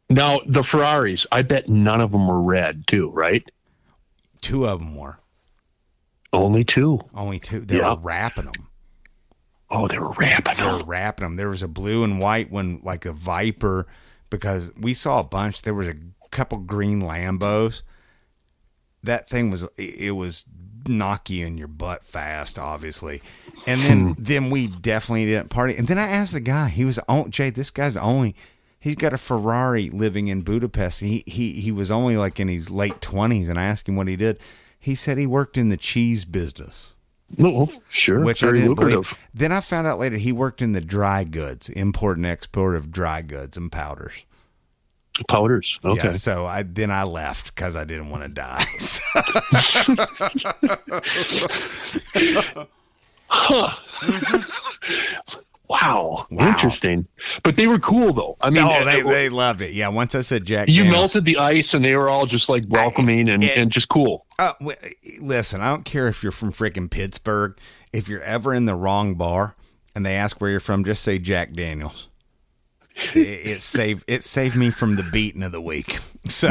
Now, the Ferraris, I bet none of them were red, too, right?
Two of them were.
Only two.
Only two. They
Yeah.
were wrapping them.
Oh, they were wrapping
They were
them.
wrapping them. There was a blue and white one, like a Viper, because we saw a bunch. There was a couple green Lambos. That thing was, it was knock you in your butt fast, obviously. And then, then we definitely didn't party. And then I asked the guy, he was, oh, Jay, this guy's only, he's got a Ferrari living in Budapest. He, he, he was only like in his late twenties. And I asked him what he did. He said he worked in the cheese business.
No, sure.
Which
Very
I didn't
lucrative.
believe. Then I found out later he worked in the dry goods, import and export of dry goods and powders.
Powders. Okay.
Yeah, so I then I left because I didn't want to die.
Wow.
Wow.
Interesting. But they were cool, though. I mean,
oh, they,
it-
they loved it. Yeah, once I said Jack
you
Daniels-
melted the ice and they were all just like welcoming and,
it-
and just cool.
Uh, w- listen, I don't care if you're from freaking Pittsburgh. If you're ever in the wrong bar and they ask where you're from, just say Jack Daniels. it, it saved it saved me from the beating of the week. So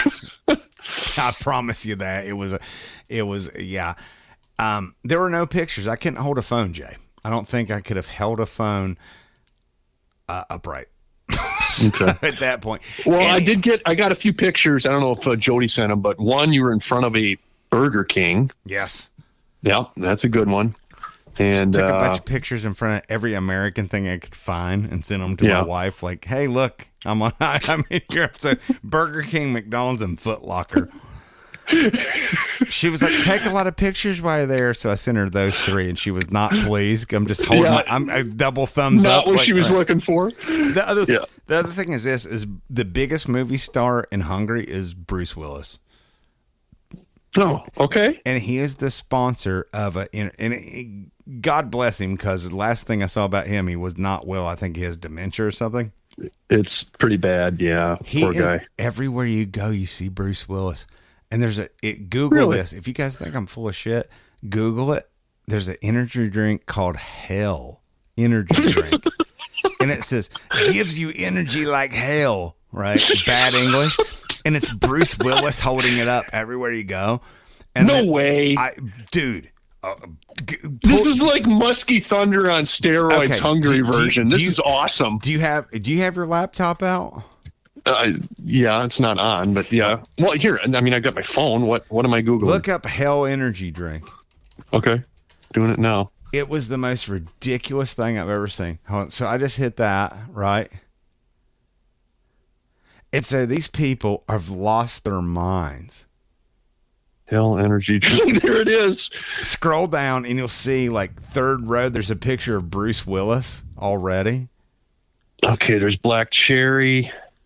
I promise you that it was a, it was yeah. Um, there were no pictures. I couldn't hold a phone, Jay. I don't think I could have held a phone uh, upright.
Okay.
At that point.
Well,
And
I did get, I got a few pictures. I don't know if uh, Jody sent them, but one, you were in front of a Burger King.
Yes.
Yeah, that's a good one. And
Took a
uh,
bunch of pictures in front of every American thing I could find and sent them to
Yeah.
my wife. Like, hey, look, I'm on. I'm in Europe. So Burger King, McDonald's, and Foot Locker. She was like, take a lot of pictures while you're there. So I sent her those three, and she was not pleased. I'm just holding.
Yeah.
My, I'm a double thumbs
not
up.
what
like,
she was
right.
looking for.
The other,
Yeah.
the other thing is this: is the biggest movie star in Hungary is Bruce Willis.
Oh, okay.
And he is the sponsor of a, and it, God bless him, because the last thing I saw about him, he was not well. I think he has dementia or something.
It's pretty bad. Yeah.
He
Poor
is,
guy.
everywhere you go, you see Bruce Willis. And there's a, it, Google
Really?
this. If you guys think I'm full of shit, Google it. There's an energy drink called Hell Energy Drink. And it says, gives you energy like hell, right? Bad English. And it's Bruce Willis holding it up everywhere you go. And
No
then
way.
I, dude. Uh, g-
This
pull-
is like Musky Thunder on steroids,
Okay,
Hungary
do- do you-
version.
do
this
you-
is awesome.
do you have do you have your laptop out?
Uh, yeah, it's not on, but yeah. Well, here, I mean, I got my phone. What What am I Googling?
Look up Hell Energy Drink.
Okay. Doing it now.
It was the most ridiculous thing I've ever seen. Hold on. So I just hit that, right? It said these people have lost their minds.
Hell Energy Drink. There it is.
Scroll down and you'll see, like, third row, there's a picture of Bruce Willis already.
Okay, there's Black Cherry.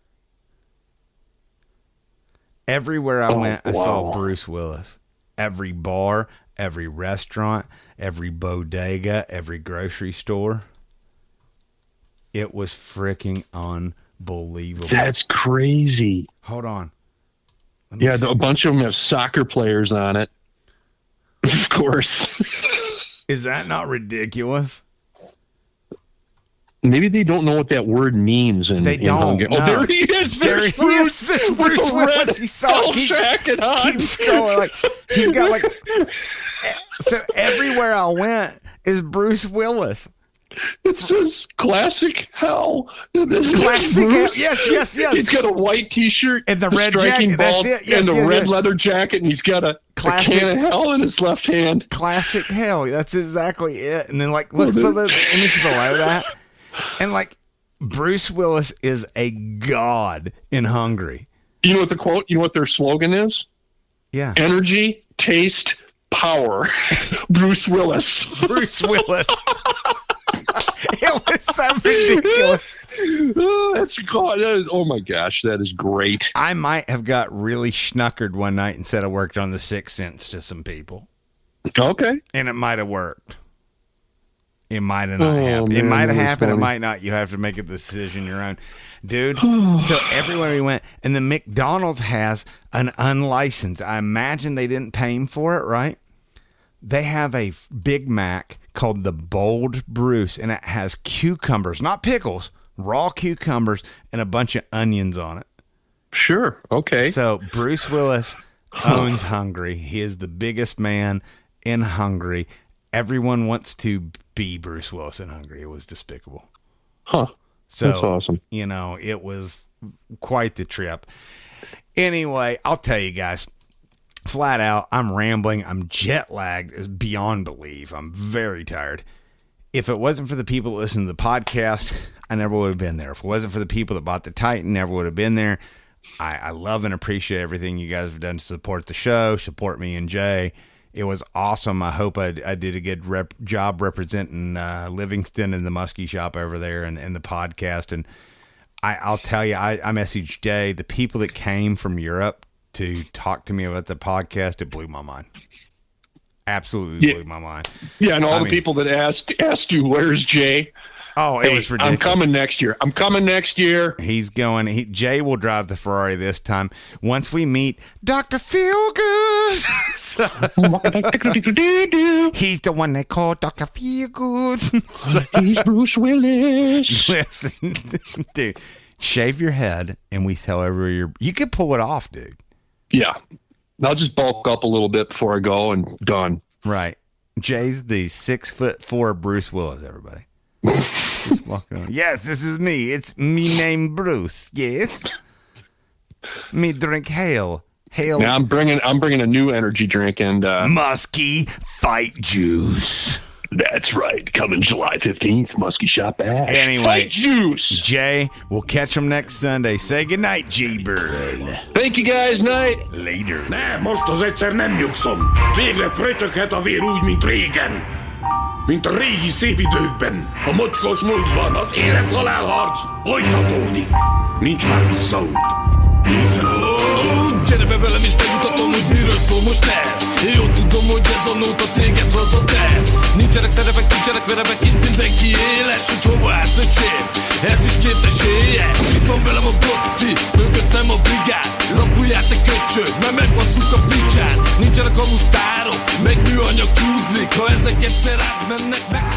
Everywhere I
Oh,
went, I saw
wow.
Bruce Willis. Every bar, every restaurant, every bodega, every grocery store. It was freaking unbelievable.
That's crazy.
Hold on. Let me
Yeah,
see.
the, a bunch of them have soccer players on it. Of course.
Is that not ridiculous?
Maybe they don't know what that word means. In,
They
in
don't,
Hungary.
no.
Oh, there he is.
There
There's
he
Bruce.
is. There's
with
Bruce
the
Willis.
red
He saw-
hell
keep-
jacket on.
Keep scrolling. Like, he's got like. So everywhere I went is Bruce Willis.
It says classic hell. There's
Classic hell.
Bruce.
Yes, yes, yes.
He's got a white T-shirt
And the red
striking
jacket. That's
ball,
it. Yes,
and the
yes,
red
yes.
leather jacket, and he's got a, a
Classic.
can of hell in his left hand.
Classic hell. That's exactly it. And then like look
Oh,
at the image below that, and like Bruce Willis is a god in Hungary.
You know what the quote? You know what their slogan is?
Yeah,
Energy, taste, power. Bruce Willis.
Bruce Willis. It was so ridiculous.
Oh, that's God. That is. Oh my gosh, that is great.
I might have got really schnockered one night and said I worked on the Sixth Sense to some people,
Okay.
and it might have worked. It might have not
Oh,
happened. It
man,
might have
that was
happened. It
funny.
might not. You have to make a decision your own, dude. So everywhere we went, and the McDonald's has an unlicensed. I imagine they didn't pay him for it, right? They have a Big Mac called the Bold Bruce, and it has cucumbers, not pickles, raw cucumbers, and a bunch of onions on it.
Sure. Okay.
So Bruce Willis owns Hungary. He is the biggest man in Hungary. Everyone wants to be Bruce Willis in Hungary. It was despicable.
Huh.
So,
That's awesome.
You know, it was quite the trip. Anyway, I'll tell you guys, flat out, I'm rambling. I'm jet lagged beyond belief. I'm very tired. If it wasn't for the people that listen to the podcast, I never would have been there. If it wasn't for the people that bought the Titan, never would have been there. I, I love and appreciate everything you guys have done to support the show, support me and Jay. It was awesome. I hope I, I did a good rep, job representing uh, Livingston and the Muskie Shop over there and, and the podcast. And I, I'll tell you, I, I messaged Jay. The people that came from Europe to talk to me about the podcast, it blew my mind. Absolutely
yeah.
blew my mind.
Yeah, and all
I
the
mean,
people that asked asked you, where's Jay?
Oh, it
hey,
was ridiculous.
I'm coming next year. I'm coming next year.
He's going. He, Jay will drive the Ferrari this time. Once we meet Doctor Feelgood. So, he's the one they call Doctor Feelgood. So,
he's Bruce Willis.
listen, dude, shave your head and we sell over your. You could pull it off, dude.
Yeah. I'll just bulk up a little bit before I go and done.
Right. Jay's the six foot four Bruce Willis, everybody. Just walking on. Yes, this is me. It's me named Bruce. Yes. Me drink hail. Hail.
Now I'm bringing I'm bringing a new energy drink and uh,
Muskie Fight Juice.
that's right. Coming July fifteenth, Muskie Shop Ash.
Anyway.
Fight Juice.
Jay, we'll catch him next Sunday. Say goodnight, G-Bird.
Thank you guys, night.
Later.
Ne, most az egyszer nem nyugszom. Végre fröcsöghet a vér úgy, mint régen. Mint a régi szép időkben, a mocskos múltban az élet-halál harc folytatódik. Nincs már visszaút.
Gyere be velem és megmutatom, hogy miről szól most ez. Én jól tudom, hogy ez a nóta téged hozott ez. Nincsenek szerepek, nincsenek verepek, itt mindenki éles. Hogy hova állsz, öcsém? Ez is két esélyes. Itt van velem a botti, mögöttem a brigád. Lapulják te köcsög, mert megbasszuk a picsát. Nincsenek hamusztárok, meg műanyag csúzlik. Ha ezek egyszer átmennek, meg